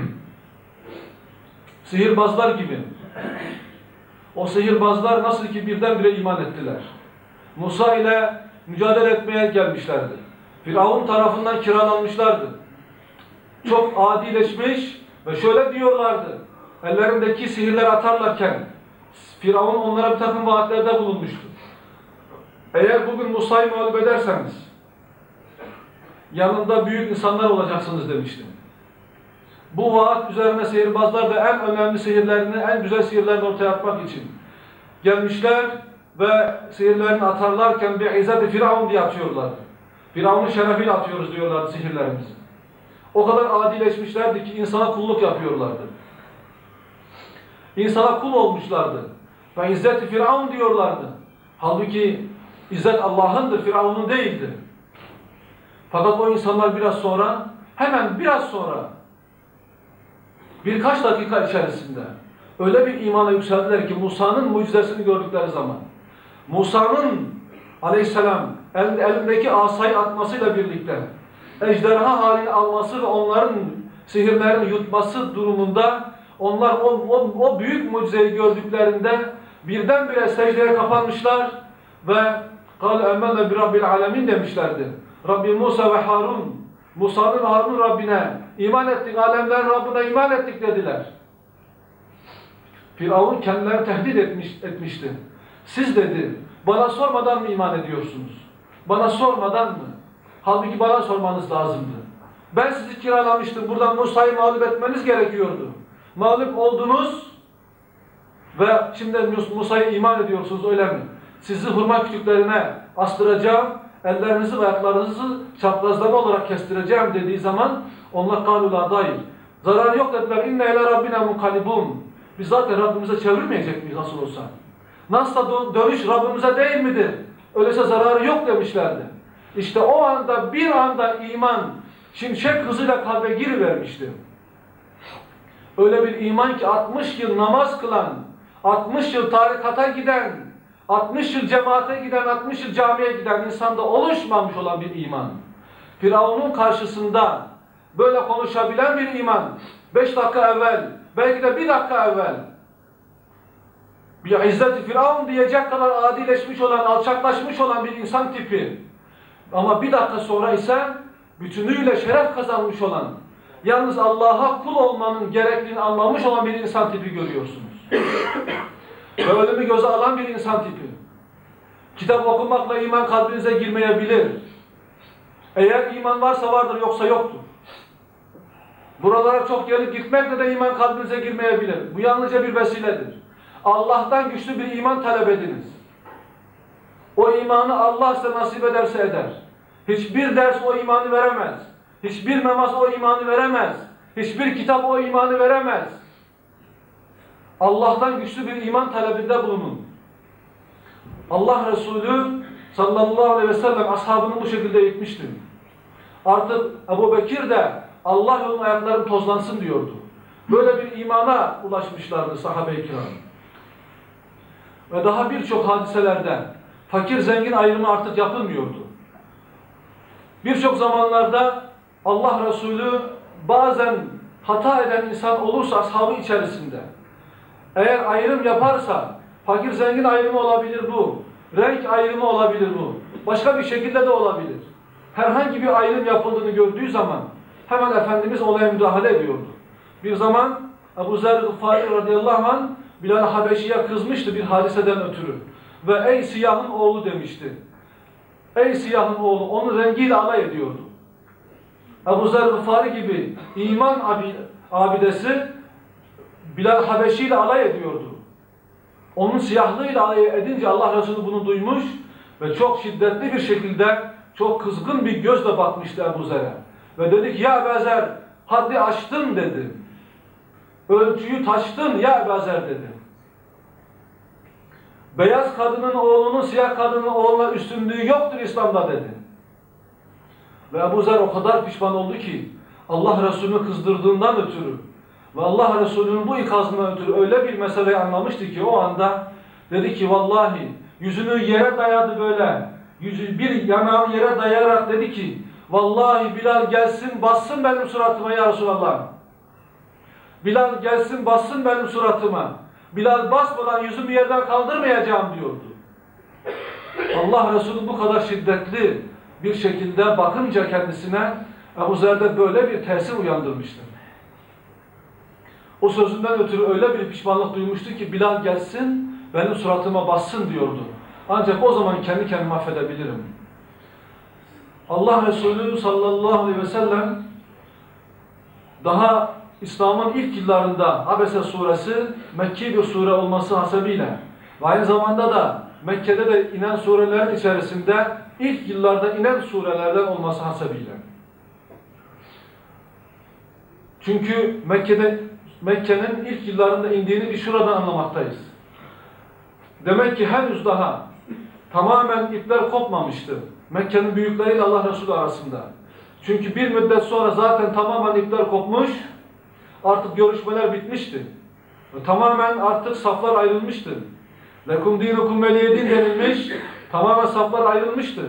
sihirbazlar gibi o sihirbazlar nasıl ki birdenbire iman ettiler. Musa ile mücadele etmeye gelmişlerdi. Firavun tarafından kiralanmışlardı. Çok adileşmiş ve şöyle diyorlardı. Ellerindeki sihirler atarlarken Firavun onlara bir takım vaatlerde bulunmuştu. Eğer bugün Musa'yı mağlup ederseniz yanında büyük insanlar olacaksınız demişti. Bu vaat üzerine sihirbazlar da en önemli sihirlerini, en güzel sihirlerini ortaya atmak için gelmişler ve sihirlerini atarlarken bir İzzet-i Firavun diye atıyorlardı. Firavun'un şerefiyle atıyoruz diyorlardı sihirlerimizi. O kadar adileşmişlerdi ki insana kulluk yapıyorlardı. İnsana kul olmuşlardı. Ve İzzet-i Firavun diyorlardı. Halbuki İzzet Allah'ındır, Firavun'un değildi. Fakat o insanlar biraz sonra, hemen biraz sonra, birkaç dakika içerisinde öyle bir imana yükseldiler ki Musa'nın mucizesini gördükleri zaman, Musa'nın aleyhisselam elindeki asayı atmasıyla birlikte ejderha halini alması ve onların sihirlerini yutması durumunda onlar o büyük mucizeyi gördüklerinde birdenbire secdeye kapanmışlar ve قَالَ اَمَّنَّ بِرَبِّ الْعَالَمِينَ demişlerdi. Rabbi Musa ve Harun, Musa'nın Harun Rabbine iman ettik, alemlerin Rabbine iman ettik dediler. Firavun kendilerini tehdit etmişti. Siz dedi, bana sormadan mı iman ediyorsunuz? Bana sormadan mı? Halbuki bana sormanız lazımdı. Ben sizi kiralamıştım, buradan Musa'yı mağlup etmeniz gerekiyordu. Mağlup oldunuz ve şimdi Musa'ya iman ediyorsunuz, öyle mi? Sizi hurma kütüklerine astıracağım, ellerinizi ve ayaklarınızı çaprazlama olarak kestireceğim dediği zaman onlar قَالُوا dair. Zararı yok dediler. İnne ile Rabbina munkalibun. Biz zaten Rabbimize çevirmeyecek miyiz nasıl olsa? Nasıl da dönüş Rabbimize değil midir? Öyleyse zararı yok demişlerdi. İşte o anda bir anda iman şimşek hızıyla kalbe girivermişti. Öyle bir iman ki 60 yıl namaz kılan, 60 yıl tarikata giden, 60 yıl cemaate giden, 60 yıl camiye giden insanda oluşmamış olan bir iman. Firavun'un karşısında böyle konuşabilen bir iman, 5 dakika evvel, belki de 1 dakika evvel, bir İzzet-i Firavun diyecek kadar adileşmiş olan, alçaklaşmış olan bir insan tipi. Ama 1 dakika sonra ise bütünüyle şeref kazanmış olan, yalnız Allah'a kul olmanın gerektiğini anlamış olan bir insan tipi görüyorsunuz. Ve ölümü göze alan bir insan tipi. Kitap okumakla iman kalbinize girmeyebilir. Eğer iman varsa vardır, yoksa yoktur. Buralara çok gelip gitmekle de iman kalbinize girmeyebilir. Bu yalnızca bir vesiledir. Allah'tan güçlü bir iman talep ediniz. O imanı Allah size nasip ederse eder. Hiçbir ders o imanı veremez. Hiçbir namaz o imanı veremez. Hiçbir kitap o imanı veremez. Allah'tan güçlü bir iman talebinde bulunun. Allah Resulü sallallahu aleyhi ve sellem ashabını bu şekilde eğitmişti. Artık Ebu Bekir de Allah yolunda ayaklarım tozlansın diyordu. Böyle bir imana ulaşmışlardı sahabe-i kiram. Ve daha birçok hadiselerde fakir zengin ayrımı artık yapılmıyordu. Birçok zamanlarda Allah Resulü bazen hata eden insan olursa ashabı içerisinde, eğer ayrım yaparsa, fakir zengin ayrımı olabilir bu, renk ayrımı olabilir bu, başka bir şekilde de olabilir. Herhangi bir ayrım yapıldığını gördüğü zaman hemen Efendimiz olaya müdahale ediyordu. Bir zaman Ebu Zer Gıffari radıyallahu anh Bilal Habeşi'ye kızmıştı bir hadiseden ötürü. Ve ey siyahın oğlu demişti. Ey siyahın oğlu, onun rengiyle alay ediyordu. Ebu Zer Gıffari gibi iman abidesi Bilal Habeşi ile alay ediyordu. Onun siyahlığıyla alay edince Allah Resulü bunu duymuş ve çok şiddetli bir şekilde, çok kızgın bir gözle bakmıştı Ebu Zer'e. Ve dedi ki ya Ebu Zer, haddi aştın dedi. Ölçüyü taştın ya Ebu Zer dedi. Beyaz kadının oğlunun siyah kadının oğluna üstünlüğü yoktur İslam'da dedi. Ve Ebu Zer o kadar pişman oldu ki Allah Resulü'nü kızdırdığından ötürü ve Allah Resulü'nün bu ikazından ötürü öyle bir meseleyi anlamıştı ki o anda dedi ki vallahi yüzünü yere dayadı böyle. Bir yanağını yere dayayarak dedi ki vallahi Bilal gelsin bassın benim suratıma ya Resulallah. Bilal gelsin bassın benim suratıma. Bilal basmadan yüzümü yerden kaldırmayacağım diyordu. Allah Resulü bu kadar şiddetli bir şekilde bakınca kendisine Ebu Zer'de böyle bir tesir uyandırmıştı. O sözünden ötürü öyle bir pişmanlık duymuştu ki Bilal gelsin benim suratıma bassın diyordu. Ancak o zaman kendi kendimi affedebilirim. Allah Resulü sallallahu aleyhi ve sellem daha İslam'ın ilk yıllarında Abese suresi Mekki bir sure olması hasebiyle ve aynı zamanda da Mekke'de de inen surelerin içerisinde ilk yıllarda inen surelerden olması hasebiyle Çünkü Mekke'nin ilk yıllarında indiğini bir şuradan anlamaktayız. Demek ki henüz daha tamamen ipler kopmamıştı Mekke'nin büyükleriyle Allah Resulü arasında. Çünkü bir müddet sonra zaten tamamen ipler kopmuş, artık görüşmeler bitmişti. Tamamen artık saflar ayrılmıştı. Lekum dinukum veliyedin denilmiş, tamamen saflar ayrılmıştı.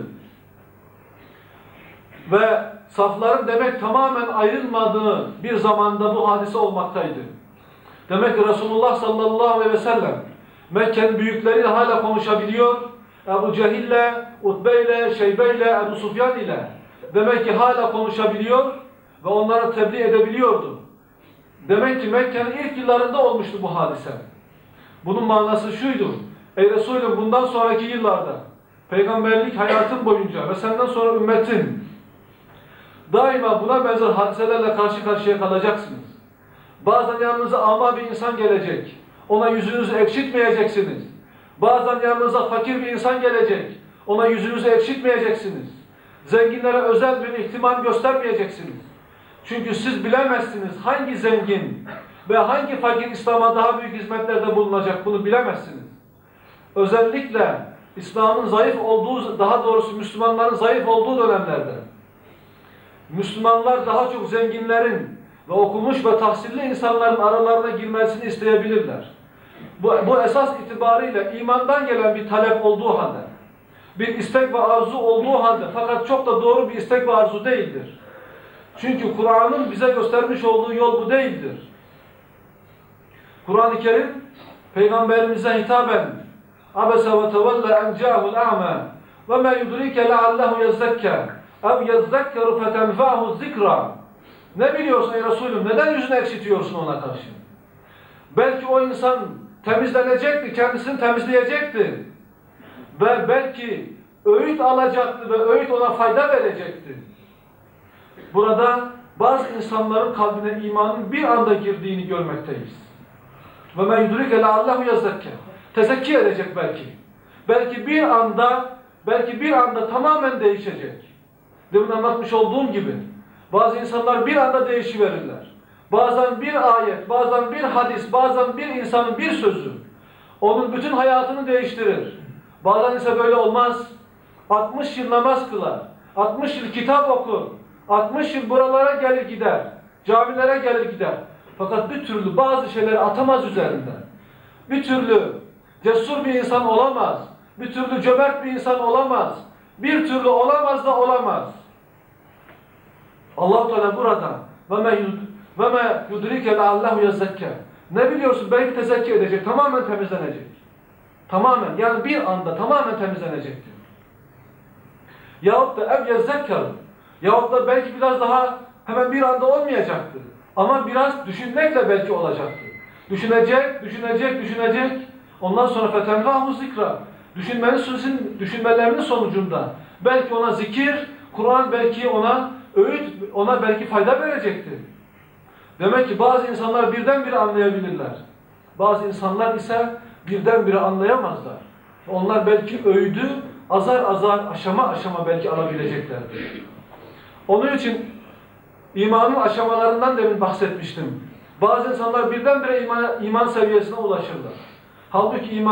Ve safların demek tamamen ayrılmadığı bir zamanda bu hadise olmaktaydı. Demek ki Resulullah sallallahu aleyhi ve sellem Mekke'nin büyükleriyle hala konuşabiliyor. Ebu Cehil'le, Utbe'yle, Şeybe'yle, Ebu Sufyan ile demek ki hala konuşabiliyor ve onlara tebliğ edebiliyordu. Demek ki Mekke'nin ilk yıllarında olmuştu bu hadise. Bunun manası şuydu: ey Resulüm, bundan sonraki yıllarda, peygamberlik hayatın boyunca ve senden sonra ümmetin daima buna benzer hadiselerle karşı karşıya kalacaksınız. Bazen yanınıza ama bir insan gelecek. Ona yüzünüzü ekşitmeyeceksiniz. Bazen yanınıza fakir bir insan gelecek. Ona yüzünüzü ekşitmeyeceksiniz. Zenginlere özel bir ihtimam göstermeyeceksiniz. Çünkü siz bilemezsiniz hangi zengin ve hangi fakir İslam'a daha büyük hizmetlerde bulunacak, bunu bilemezsiniz. Özellikle İslam'ın zayıf olduğu, daha doğrusu Müslümanların zayıf olduğu dönemlerde Müslümanlar daha çok zenginlerin ve okumuş ve tahsilli insanların aralarına girmesini isteyebilirler. Bu esas itibariyle imandan gelen bir talep olduğu halde, bir istek ve arzu olduğu halde, fakat çok da doğru bir istek ve arzu değildir. Çünkü Kur'an'ın bize göstermiş olduğu yol bu değildir. Kur'an-ı Kerim Peygamberimize hitaben abese ve tevelle en ca'hul a'ma ve ma yudrike leallehu yezzekka ev yezzekkeru fetenfa'hu zikra. Ne biliyorsun ey Resulüm? Neden yüzünü ekşitiyorsun ona karşı? Belki o insan temizlenecekti, kendisini temizleyecekti. Ve belki öğüt alacaktı ve öğüt ona fayda verecekti. Burada bazı insanların kalbine imanın bir anda girdiğini görmekteyiz. Ve men yudrike leallehu yezzekka. Tezekki edecek belki. Belki bir anda tamamen değişecek. Demin anlatmış olduğum gibi bazı insanlar bir anda değişiverirler. Bazen bir ayet, bazen bir hadis, bazen bir insanın bir sözü onun bütün hayatını değiştirir. Bazen ise böyle olmaz. 60 yıl namaz kılar, 60 yıl kitap okur, 60 yıl buralara gelir gider, camilere gelir gider. Fakat bir türlü bazı şeyleri atamaz üzerinden. Bir türlü cesur bir insan olamaz. Bir türlü cömert bir insan olamaz. Bir türlü olamaz da olamaz. Allah-u Teala burada ve me yudrike leallehu yezzekka. Ne biliyorsun? Belki tezekki edecek, tamamen temizlenecek. Tamamen, yani bir anda tamamen temizlenecektir. Yahut da ev yezzekkaru. Yahut da belki biraz daha hemen bir anda olmayacaktı. Ama biraz düşünmekle belki olacaktı. Düşünecek. Ondan sonra fetenfa'hu zikra. Düşünmelerinin sonucunda belki ona zikir, Kur'an belki ona öğüt, ona belki fayda verecekti. Demek ki bazı insanlar birdenbire anlayabilirler. Bazı insanlar ise birdenbire anlayamazlar. Onlar belki öğüdü azar azar, aşama aşama belki alabileceklerdir. Onun için imanın aşamalarından demin bahsetmiştim. Bazı insanlar birdenbire iman seviyesine ulaşırlar. Halbuki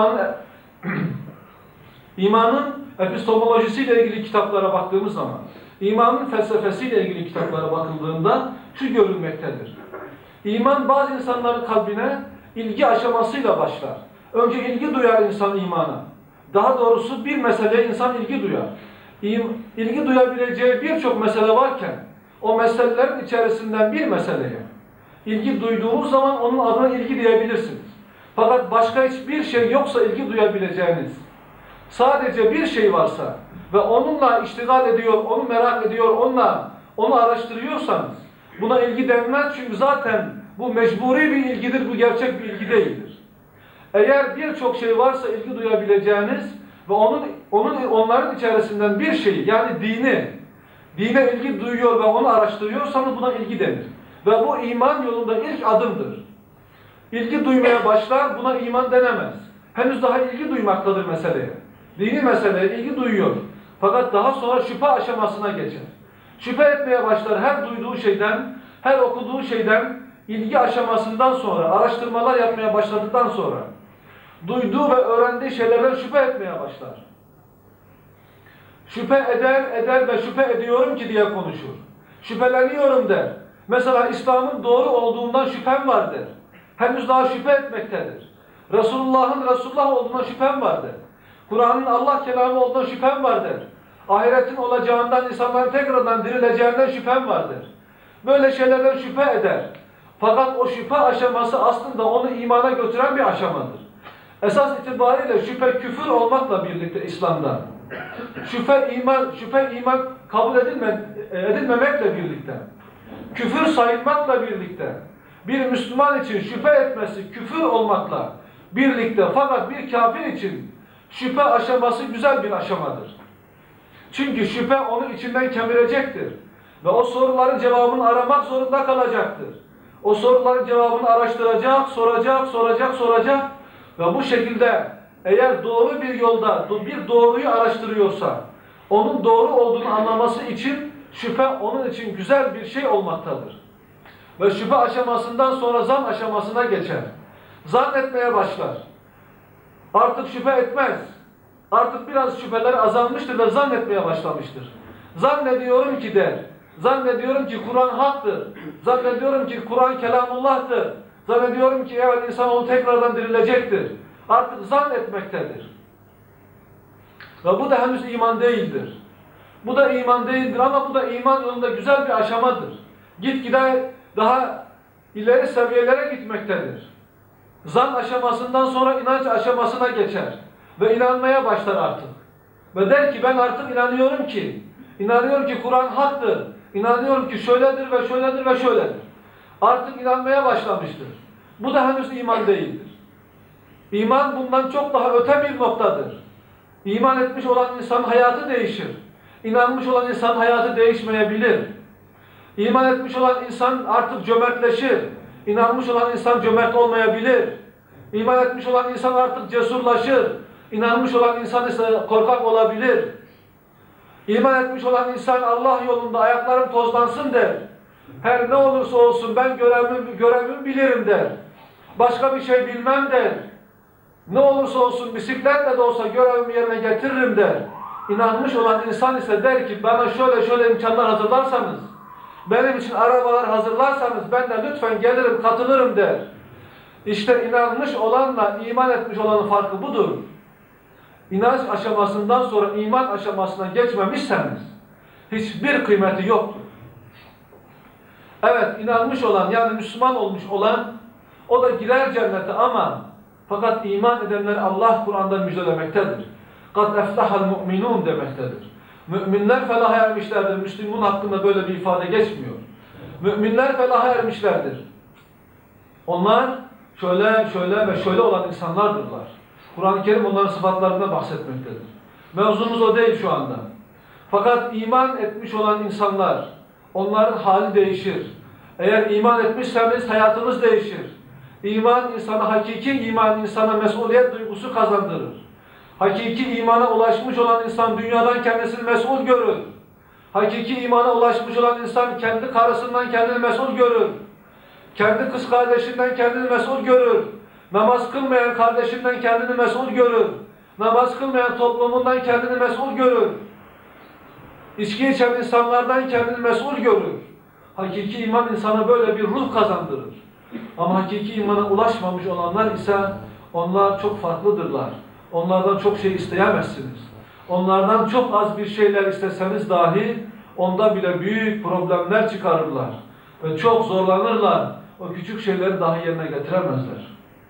imanın epistemolojisiyle ilgili kitaplara baktığımız zaman, imanın felsefesiyle ilgili kitaplara bakıldığında şu görülmektedir. İman bazı insanların kalbine ilgi aşamasıyla başlar. Önce ilgi duyar insan imana. Daha doğrusu bir meseleye insan ilgi duyar. İlgi duyabileceği birçok mesele varken, o meselelerin içerisinden bir meseleye ilgi duyduğunuz zaman onun adına ilgi diyebilirsiniz. Fakat başka hiçbir şey yoksa ilgi duyabileceğiniz, sadece bir şey varsa ve onunla iştigal ediyor, onu merak ediyor, onu araştırıyorsanız buna ilgi denmez, çünkü zaten bu mecburi bir ilgidir, bu gerçek bir ilgi değildir. Eğer birçok şey varsa ilgi duyabileceğiniz ve onların içerisinden bir şey, yani dine ilgi duyuyor ve onu araştırıyorsanız buna ilgi denir. Ve bu iman yolunda ilk adımdır. İlgi duymaya başlar, buna iman denemez. Henüz daha ilgi duymaktadır meseleye. Dini meseleye ilgi duyuyor. Fakat daha sonra şüphe aşamasına geçer. Şüphe etmeye başlar her duyduğu şeyden, her okuduğu şeyden ilgi aşamasından sonra, araştırmalar yapmaya başladıktan sonra duyduğu ve öğrendiği şeylerden şüphe etmeye başlar. Şüphe eder ve şüphe ediyorum ki diye konuşur. Şüpheleniyorum der. Mesela İslam'ın doğru olduğundan şüphem var der. Henüz daha şüphe etmektedir. Resulullah'ın Resulullah olduğundan şüphem var der. Kur'an'ın Allah kelamı olduğundan şüphem var der. Ahiretin olacağından, insanların tekrardan dirileceğinden şüphem var der. Böyle şeylerden şüphe eder. Fakat o şüphe aşaması aslında onu imana götüren bir aşamadır. Esas itibariyle şüphe küfür olmakla birlikte İslam'da. Şüphe iman kabul edilmemekle birlikte. Küfür sayılmakla birlikte. Bir Müslüman için şüphe etmesi küfür olmakla birlikte. Fakat bir kafir için şüphe aşaması güzel bir aşamadır. Çünkü şüphe onu içinden kemirecektir. Ve o soruların cevabını aramak zorunda kalacaktır. O soruların cevabını araştıracak, soracak. Ve bu şekilde eğer doğru bir yolda bir doğruyu araştırıyorsa, onun doğru olduğunu anlaması için şüphe onun için güzel bir şey olmaktadır. Ve şüphe aşamasından sonra zan aşamasına geçer. Zannetmeye başlar. Artık şüphe etmez. Artık biraz şüpheler azalmıştır ve zannetmeye başlamıştır. Zannediyorum ki der. Zannediyorum ki Kur'an haktır. Zannediyorum ki Kur'an kelamullah'tır. Zannediyorum ki evet insanoğlu tekrardan dirilecektir. Artık zannetmektedir. Ve bu da henüz iman değildir. Bu da iman değildir ama bu da iman yolunda güzel bir aşamadır. Gitgide daha ileri seviyelere gitmektedir. Zan aşamasından sonra inanç aşamasına geçer. Ve inanmaya başlar artık. Ve der ki ben artık inanıyorum ki Kur'an haktır. İnanıyorum ki şöyledir ve şöyledir ve şöyledir. Artık inanmaya başlamıştır. Bu da henüz iman değildir. İman bundan çok daha öte bir noktadır. İman etmiş olan insanın hayatı değişir. İnanmış olan insanın hayatı değişmeyebilir. İman etmiş olan insan artık cömertleşir. İnanmış olan insan cömert olmayabilir. İman etmiş olan insan artık cesurlaşır. İnanmış olan insan ise korkak olabilir. İman etmiş olan insan Allah yolunda ayaklarım tozlansın der. Her ne olursa olsun ben görevimi bilirim der. Başka bir şey bilmem der. Ne olursa olsun bisikletle de olsa görevimi yerine getiririm der. İnanmış olan insan ise der ki bana şöyle imkanlar hazırlarsanız, benim için arabalar hazırlarsanız ben de lütfen gelirim, katılırım der. İşte inanmış olanla iman etmiş olanın farkı budur. İnanç aşamasından sonra iman aşamasına geçmemişseniz hiçbir kıymeti yoktur. Evet, inanmış olan yani Müslüman olmuş olan o da girer cennete ama fakat iman edenler Allah Kur'an'da müjdelemektedir. قَدْ اَفْلَحَ الْمُؤْمِنُونَ demektedir. Müminler felaha ermişlerdir. Müslüman hakkında böyle bir ifade geçmiyor. Müminler felaha ermişlerdir. Onlar şöyle olan insanlardırlar. Kur'an-ı Kerim onların sıfatlarından bahsetmektedir. Mevzumuz o değil şu anda. Fakat iman etmiş olan insanlar, onların hali değişir. Eğer iman etmişseniz hayatınız değişir. İman insana, hakiki iman insana mesuliyet duygusu kazandırır. Hakiki imana ulaşmış olan insan dünyadan kendisini mesul görür. Hakiki imana ulaşmış olan insan kendi karısından kendini mesul görür. Kendi kız kardeşinden kendini mesul görür. Namaz kılmayan kardeşinden kendini mesul görür. Namaz kılmayan toplumundan kendini mesul görür. İçki içen insanlardan kendini mesul görür. Hakiki iman insana böyle bir ruh kazandırır. Ama hakiki imana ulaşmamış olanlar ise onlar çok farklıdırlar. Onlardan çok şey isteyemezsiniz. Onlardan çok az bir şeyler isteseniz dahi onda bile büyük problemler çıkarırlar. Ve çok zorlanırlar. O küçük şeyleri dahi yerine getiremezler.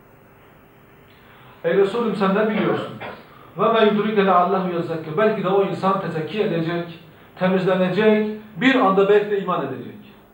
Ey Resulüm sen ne biliyorsun? وَمَا يُدْرِكَ لَعَلَّهُ يَزَّكَّ Belki de o insan tezekki edecek, temizlenecek, bir anda belki de iman edecek.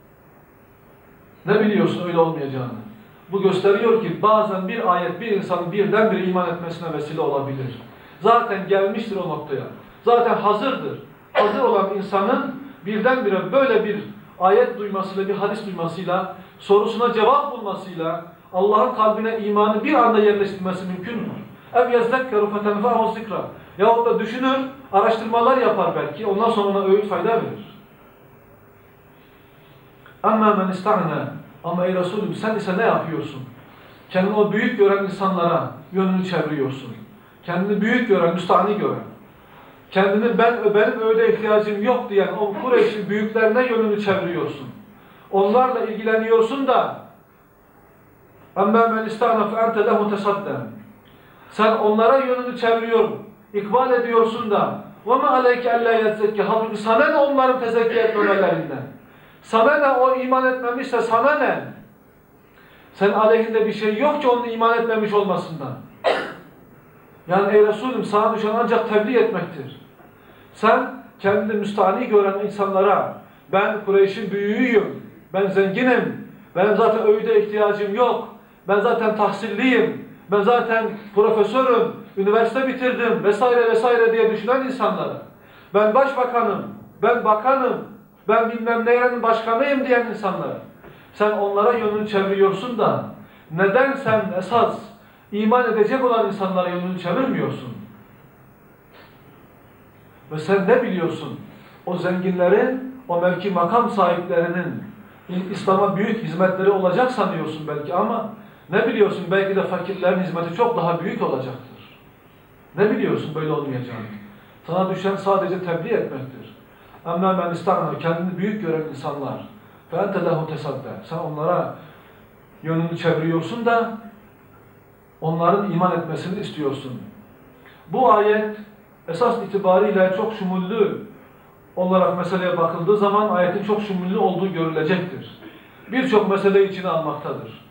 Ne biliyorsun öyle olmayacağını? Bu gösteriyor ki bazen bir ayet bir insanın birdenbire iman etmesine vesile olabilir. Zaten gelmiştir o noktaya. Zaten hazırdır. Hazır olan insanın birdenbire böyle bir ayet duymasıyla, bir hadis duymasıyla, sorusuna cevap bulmasıyla Allah'ın kalbine imanı bir anda yerleştirmesi mümkündür. اَوْ يَزْدَكَّرُ فَتَنْفَعُ الذِّكْرَ Yahut da düşünür, araştırmalar yapar belki, ondan sonra ona öğüt fayda verir. Amma men ista'na. Ama ey Resulüm sen ise ne yapıyorsun? Kendini o büyük gören insanlara yönünü çeviriyorsun. Kendini büyük gören, müstahni gören, kendini benim öyle ihtiyacım yok diyen o Kureyş'in büyüklerine yönünü çeviriyorsun. Onlarla ilgileniyorsun da اَمَّا مَنْ اِسْتَعْنَ فَاَنْتَ لَهُ تَسَدَّمْ. Sen onlara yönünü çeviriyorsun, ikbal ediyorsun da وَمَا عَلَيْكَ اَلَّا يَزَّكَّ. Halbuki sana ne onların tezekkü etmemelerinden? Sana ne o iman etmemişse sana ne? Sen aleyhinde bir şey yok ki onun iman etmemiş olmasından. Yani ey Resulüm sana düşen ancak tebliğ etmektir. Sen kendini müstahni gören insanlara ben Kureyş'in büyüğüyüm, ben zenginim, benim zaten öğüde ihtiyacım yok, ben zaten tahsilliyim, ben zaten profesörüm, üniversite bitirdim vesaire vesaire diye düşünen insanlara, ben başbakanım, ben bakanım, ben bilmem nerenin başkanıyım diyen insanlara, sen onlara yönünü çeviriyorsun da neden sen esas iman edecek olan insanlara yönünü çevirmiyorsun? Ve sen ne biliyorsun? O zenginlerin, o mevki makam sahiplerinin İslam'a büyük hizmetleri olacak sanıyorsun belki ama ne biliyorsun? Belki de fakirlerin hizmeti çok daha büyük olacaktır. Ne biliyorsun böyle olmayacağını? Sana düşen sadece tebliğ etmektir. Amma men ista'na, kendini büyük gören insanlar. فَاَنْتَ لَهُ تَسَدَّ. Sen onlara yönünü çeviriyorsun da onların iman etmesini istiyorsun. Bu ayet esas itibariyle çok şumullü olarak meseleye bakıldığı zaman ayetin çok şumullü olduğu görülecektir. Birçok mesele içine almaktadır.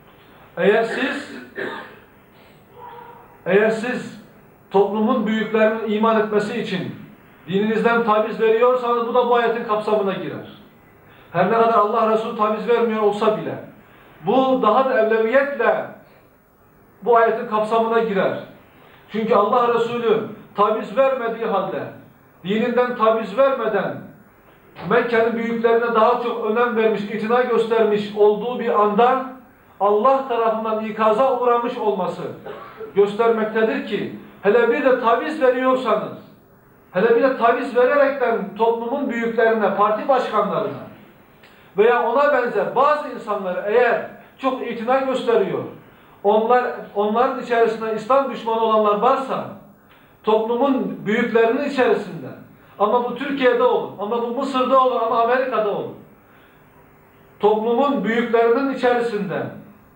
Eğer siz toplumun büyüklerinin iman etmesi için dininizden taviz veriyorsanız bu da bu ayetin kapsamına girer. Her ne kadar Allah Resulü taviz vermiyor olsa bile bu daha da evleviyetle bu ayetin kapsamına girer. Çünkü Allah Resulü taviz vermediği halde, dininden taviz vermeden Mekke'nin büyüklerine daha çok önem vermiş, itina göstermiş olduğu bir anda Allah tarafından ikaza uğramış olması göstermektedir ki hele bir de taviz veriyorsanız, hele bir de taviz vererekten toplumun büyüklerine, parti başkanlarına veya ona benzer bazı insanları eğer çok itina gösteriyor, onların içerisinde İslam düşmanı olanlar varsa, toplumun büyüklerinin içerisinde, ama bu Türkiye'de olur, ama bu Mısır'da olur, ama Amerika'da olur. Toplumun büyüklerinin içerisinde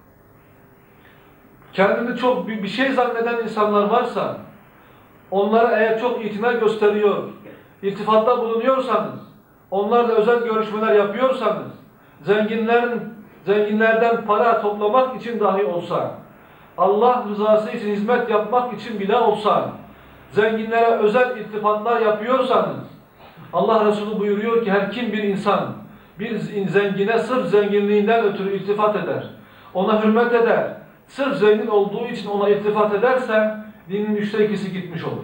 kendini çok bir şey zanneden insanlar varsa, onlara eğer çok itina gösteriyor, iltifatta bulunuyorsanız, onlarla özel görüşmeler yapıyorsanız, zenginlerden para toplamak için dahi olsa, Allah rızası için hizmet yapmak için bile olsa, zenginlere özel iltifatlar yapıyorsanız, Allah Resulü buyuruyor ki her kim bir insan, bir zengine sırf zenginliğinden ötürü iltifat eder, ona hürmet eder, sırf zengin olduğu için ona iltifat ederse, dinin 2/3 gitmiş olur.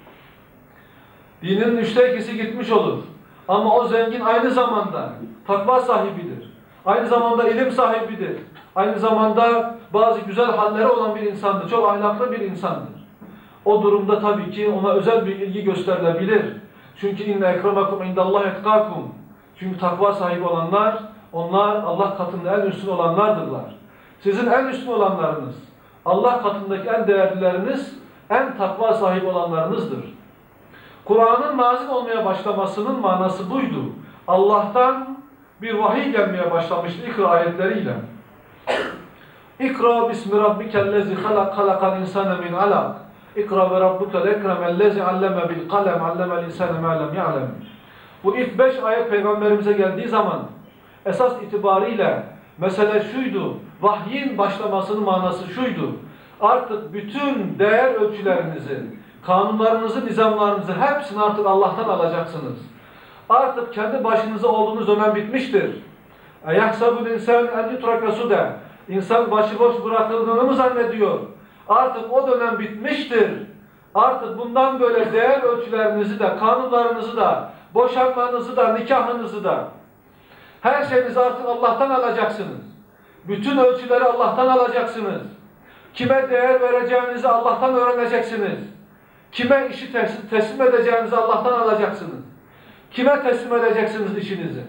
Dinin 2/3 gitmiş olur. Ama o zengin aynı zamanda takva sahibidir. Aynı zamanda ilim sahibidir. Aynı zamanda bazı güzel halleri olan bir insandır. Çok ahlaklı bir insandır. O durumda tabii ki ona özel bir ilgi gösterilebilir. Çünkü inne ekremakum indallahi etkakum. Çünkü takva sahibi olanlar, onlar Allah katında en üstün olanlardırlar. Sizin en üstün olanlarınız, Allah katındaki en değerlileriniz, en takva sahibi olanlarınızdır. Kur'an'ın nazil olmaya başlamasının manası buydu. Allah'tan bir vahiy gelmeye başlamıştı İkra ayetleriyle. İkra bismi rabbikellezi halak halakal insane min alak. İkra ve rabbukel ekremellezi alleme bil kalem allemel insane ma lem ya'lem. Bu ilk 5 ayet Peygamberimize geldiği zaman esas itibariyle mesele şuydu. Vahyin başlamasının manası şuydu. Artık bütün değer ölçülerinizi, kanunlarınızı, nizamlarınızı hepsini artık Allah'tan alacaksınız. Artık kendi başınıza olduğunuz dönem bitmiştir. اَيَحْسَبُ الْاِنْسَانِ اَنْ يُتْرَكَ سُدَى. İnsan başıboş bırakıldığını mı zannediyor? Artık o dönem bitmiştir. Artık bundan böyle değer ölçülerinizi de, kanunlarınızı da, boşanmanızı da, nikahınızı da, her şeyinizi artık Allah'tan alacaksınız. Bütün ölçüleri Allah'tan alacaksınız. Kime değer vereceğinizi Allah'tan öğreneceksiniz. Kime işi teslim edeceğinizi Allah'tan alacaksınız. Kime teslim edeceksiniz işinizi?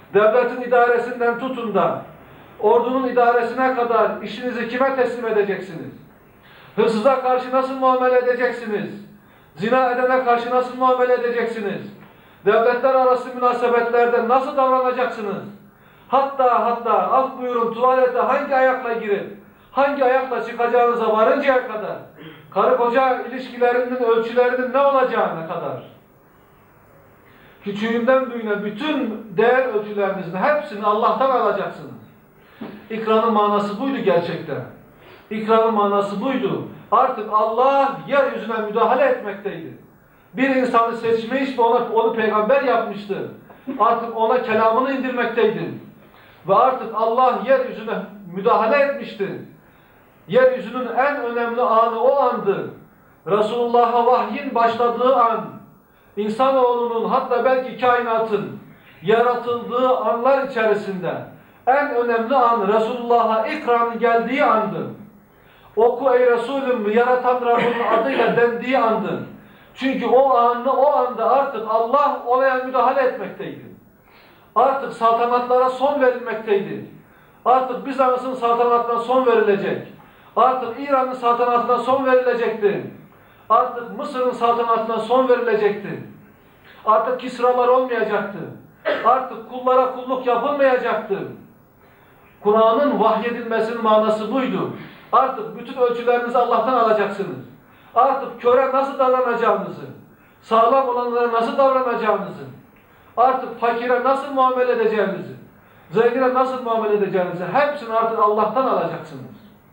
devletin idaresinden tutun da ordunun idaresine kadar işinizi kime teslim edeceksiniz? Hırsıza karşı nasıl muamele edeceksiniz? Zina edene karşı nasıl muamele edeceksiniz? Devletler arası münasebetlerde nasıl davranacaksınız? Hatta af buyurun, tuvalete hangi ayakla girip hangi ayakla çıkacağınıza varıncaya kadar, karı koca ilişkilerinin ölçülerinin ne olacağına kadar, küçüğünden büyüğüne bütün değer ölçülerinizin hepsini Allah'tan alacaksınız. İkranın manası buydu gerçekten. İkranın manası buydu. Artık Allah yeryüzüne müdahale etmekteydi. Bir insanı seçmiş ve onu peygamber yapmıştı. Artık ona kelamını indirmekteydi. Ve artık Allah yeryüzüne müdahale etmişti. Yeryüzünün en önemli anı o andı. Resulullah'a vahyin başladığı an, insanoğlunun hatta belki kainatın yaratıldığı anlar içerisinde en önemli an Resulullah'a ikranın geldiği andı. Oku ey Resulüm yaratan Rabbinin adıyla dendiği andı. Çünkü o anda artık Allah olaya müdahale etmekteydi. Artık saltanatlara son verilmekteydi. Artık Bizans'ın saltanatına son verilecek. Artık İran'ın saltanatına son verilecekti. Artık Mısır'ın saltanatına son verilecekti. Artık Kisralar olmayacaktı. Artık kullara kulluk yapılmayacaktı. Kur'an'ın vahyedilmesinin manası buydu. Artık bütün ölçülerinizi Allah'tan alacaksınız. Artık köre nasıl davranacağınızı, sağlam olanlara nasıl davranacağınızı, artık fakire nasıl muamele edeceğinizi, zengine nasıl muamele edeceğinizi hepsini artık Allah'tan alacaksınız.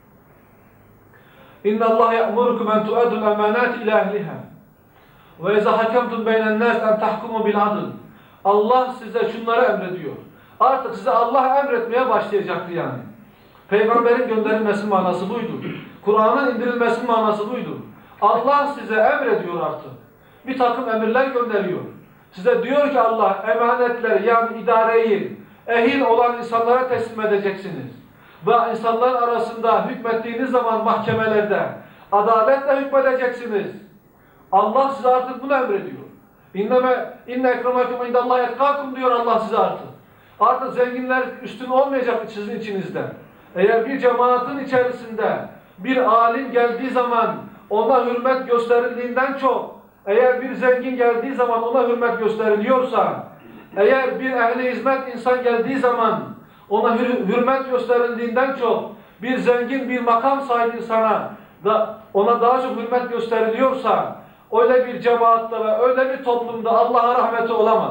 İnna Allah ya'murukum en tu'addul emanat ila ehliha ve iza hakemtum beyne'n nas en tahkumu bil adl. Allah size şunları emrediyor. Artık size Allah emretmeye başlayacaktı yani. Peygamberin gönderilmesi manası buydu. Kur'an'ın indirilmesi manası buydu. Allah size emrediyor artık. Bir takım emirler gönderiyor. Size diyor ki Allah emanetleri yani idareyi ehil olan insanlara teslim edeceksiniz. Ve insanlar arasında hükmettiğiniz zaman mahkemelerde adaletle hükmedeceksiniz. Allah size artık bunu emrediyor. İnne ekremakum indallahi etkakum diyor Allah size artık. Artık zenginler üstün olmayacak sizin içinizde. Eğer bir cemaatin içerisinde bir alim geldiği zaman ona hürmet gösterildiğinden çok, eğer bir zengin geldiği zaman ona hürmet gösteriliyorsa, eğer bir ehli hizmet insan geldiği zaman ona hürmet gösterildiğinden çok, bir zengin, bir makam sahibi insana ona daha çok hürmet gösteriliyorsa, öyle bir cemaatte ve öyle bir toplumda Allah'a rahmeti olamaz.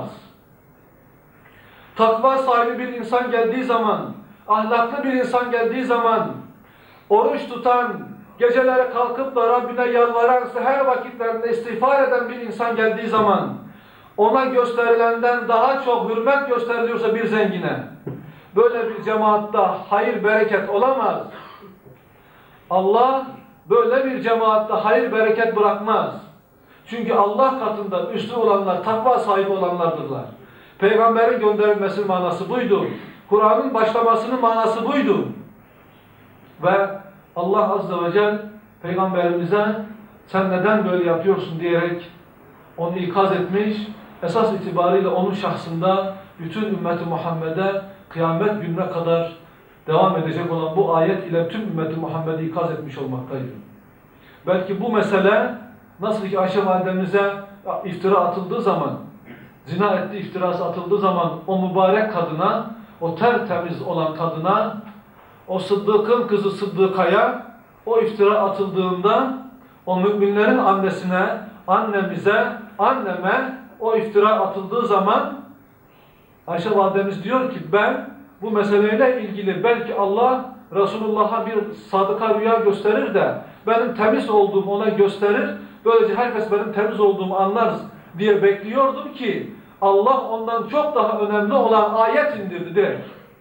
Takva sahibi bir insan geldiği zaman, ahlaklı bir insan geldiği zaman, oruç tutan, geceleri kalkıp da Rabbine yalvaran, seher vakitlerinde istiğfar eden bir insan geldiği zaman, ona gösterilenden daha çok hürmet gösteriliyorsa bir zengine, böyle bir cemaatta hayır, bereket olamaz. Allah böyle bir cemaatte hayır, bereket bırakmaz. Çünkü Allah katında üstün olanlar, takva sahibi olanlardırlar. Peygamberin gönderilmesinin manası buydu. Kur'an'ın başlamasının manası buydu. Ve Allah Azze ve Celle Peygamberimize sen neden böyle yapıyorsun diyerek onu ikaz etmiş. Esas itibariyle onun şahsında bütün ümmeti Muhammed'e kıyamet gününe kadar devam edecek olan bu ayet ile tüm ümmeti Muhammed'i ikaz etmiş olmaktaydı. Belki bu mesele nasıl ki Ayşe validemize iftira atıldığı zaman, zina ettiği iftirası atıldığı zaman o mübarek kadına, o tertemiz olan kadına, o Sıddık'ın kızı Sıddıka'ya o iftira atıldığında o müminlerin annesine, anneme o iftira atıldığı zaman Ayşe validemiz diyor ki ben bu meseleyle ilgili belki Allah Resulullah'a bir sadıka rüya gösterir de benim temiz olduğumu ona gösterir. Böylece herkes benim temiz olduğumu anlar diye bekliyordum ki Allah ondan çok daha önemli olan ayet indirdi direkt.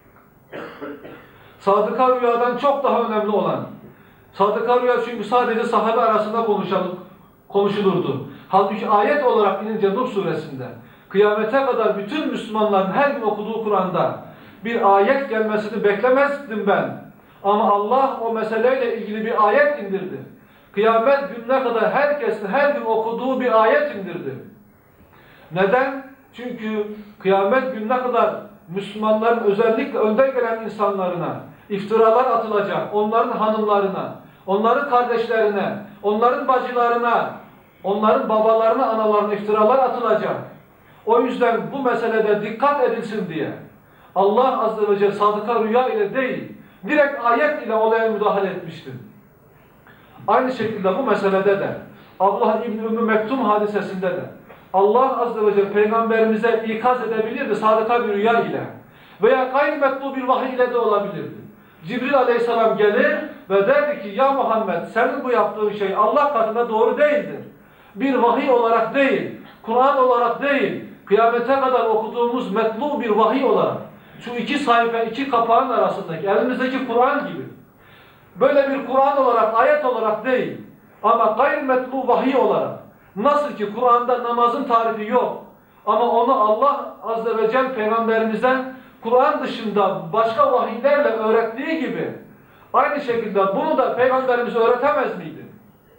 Sadıka rüyadan çok daha önemli olan. Sadıka rüya çünkü sadece sahabe arasında konuşulurdu. Halbuki ayet olarak inince Nur suresinde kıyamete kadar bütün Müslümanların her gün okuduğu Kur'an'da bir ayet gelmesini beklemezdim ben. Ama Allah o meseleyle ilgili bir ayet indirdi. Kıyamet gününe kadar herkesin her gün okuduğu bir ayet indirdi. Neden? Çünkü kıyamet gününe kadar Müslümanların özellikle önde gelen insanlarına iftiralar atılacak. Onların hanımlarına, onların kardeşlerine, onların bacılarına, onların babalarına, analarına iftiralar atılacak. O yüzden bu meselede dikkat edilsin diye Allah Azze ve Celle sadıka rüya ile değil, direkt ayet ile olaya müdahale etmiştir. Aynı şekilde bu meselede de Abdullah İbni Ümmü Mektum hadisesinde de Allah Azze ve Celle Peygamberimize ikaz edebilirdi sadıka bir rüya ile veya gayrimetlu bir vahiy ile de olabilirdi. Cibril Aleyhisselam gelir ve derdi ki ya Muhammed senin bu yaptığın şey Allah katında doğru değildir. Bir vahiy olarak değil, Kur'an olarak değil, kıyamete kadar okuduğumuz metlu bir vahiy olarak şu iki sayfa, iki kapağın arasındaki elimizdeki Kur'an gibi böyle bir Kur'an olarak, ayet olarak değil ama gayrimetlu vahiy olarak nasıl ki Kur'an'da namazın tarifi yok ama onu Allah Azze ve Celle Peygamberimizden Kur'an dışında başka vahiylerle öğrettiği gibi aynı şekilde bunu da Peygamberimiz öğretemez miydi?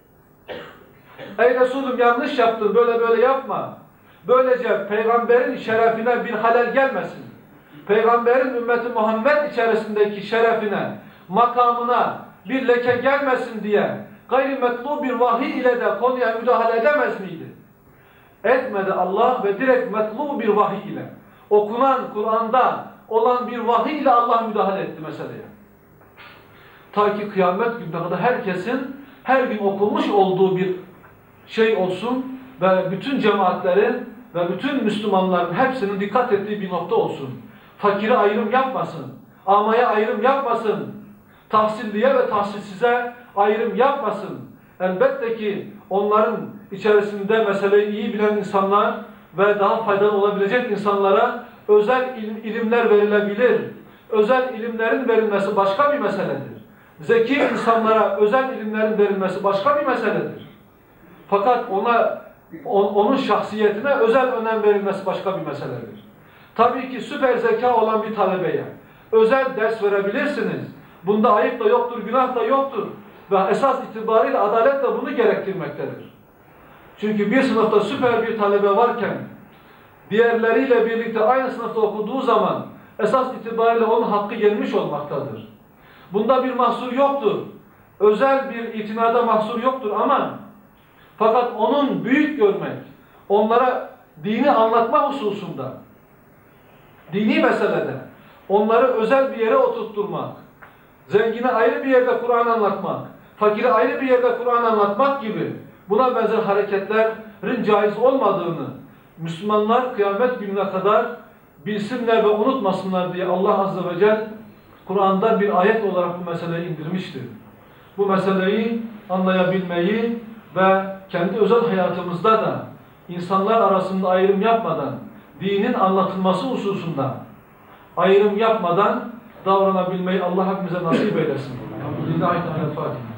Ey Resulüm yanlış yaptın, böyle böyle yapma. Böylece Peygamberin şerefine bir halel gelmesin. Peygamberin ümmeti Muhammed içerisindeki şerefine, makamına bir leke gelmesin diye gayrimetlu bir vahiy ile de konuya müdahale edemez miydi? Etmedi Allah ve direkt metlu bir vahiy ile, okunan Kur'an'da olan bir vahiy ile Allah müdahale etti meseleye. Ta ki kıyamet gününe kadar herkesin her gün okunmuş olduğu bir şey olsun ve bütün cemaatlerin ve bütün Müslümanların hepsinin dikkat ettiği bir nokta olsun. Fakire ayrım yapmasın, amaya ayrım yapmasın, tahsilliye ve tahsilsize ayrım yapmasın. Elbette ki onların içerisinde meseleyi iyi bilen insanlar ve daha faydalı olabilecek insanlara özel ilimler verilebilir. Özel ilimlerin verilmesi başka bir meseledir. Zeki insanlara özel ilimlerin verilmesi başka bir meseledir. Fakat onun şahsiyetine özel önem verilmesi başka bir meseledir. Tabii ki süper zeka olan bir talebeye özel ders verebilirsiniz. Bunda ayıp da yoktur, günah da yoktur. Ve esas itibariyle adalet de bunu gerektirmektedir. Çünkü bir sınıfta süper bir talebe varken diğerleriyle birlikte aynı sınıfta okuduğu zaman esas itibariyle onun hakkı yenmiş olmaktadır. Bunda bir mahsur yoktur. Özel bir itinada mahsur yoktur ama fakat onun büyük görmek, onlara dini anlatma hususunda, dini meselede onları özel bir yere oturtturmak, zengine ayrı bir yerde Kur'an anlatmak, fakire ayrı bir yerde Kur'an anlatmak gibi buna benzer hareketlerin caiz olmadığını Müslümanlar kıyamet gününe kadar bilsinler ve unutmasınlar diye Allah Azze ve Celle Kur'an'da bir ayet olarak bu meseleyi indirmiştir. Bu meseleyi anlayabilmeyi ve kendi özel hayatımızda da insanlar arasında ayrım yapmadan, dinin anlatılması hususunda ayrım yapmadan davranabilmeyi Allah hepimize nasip eylesin. Elhamdülillahi Teala Fatiha.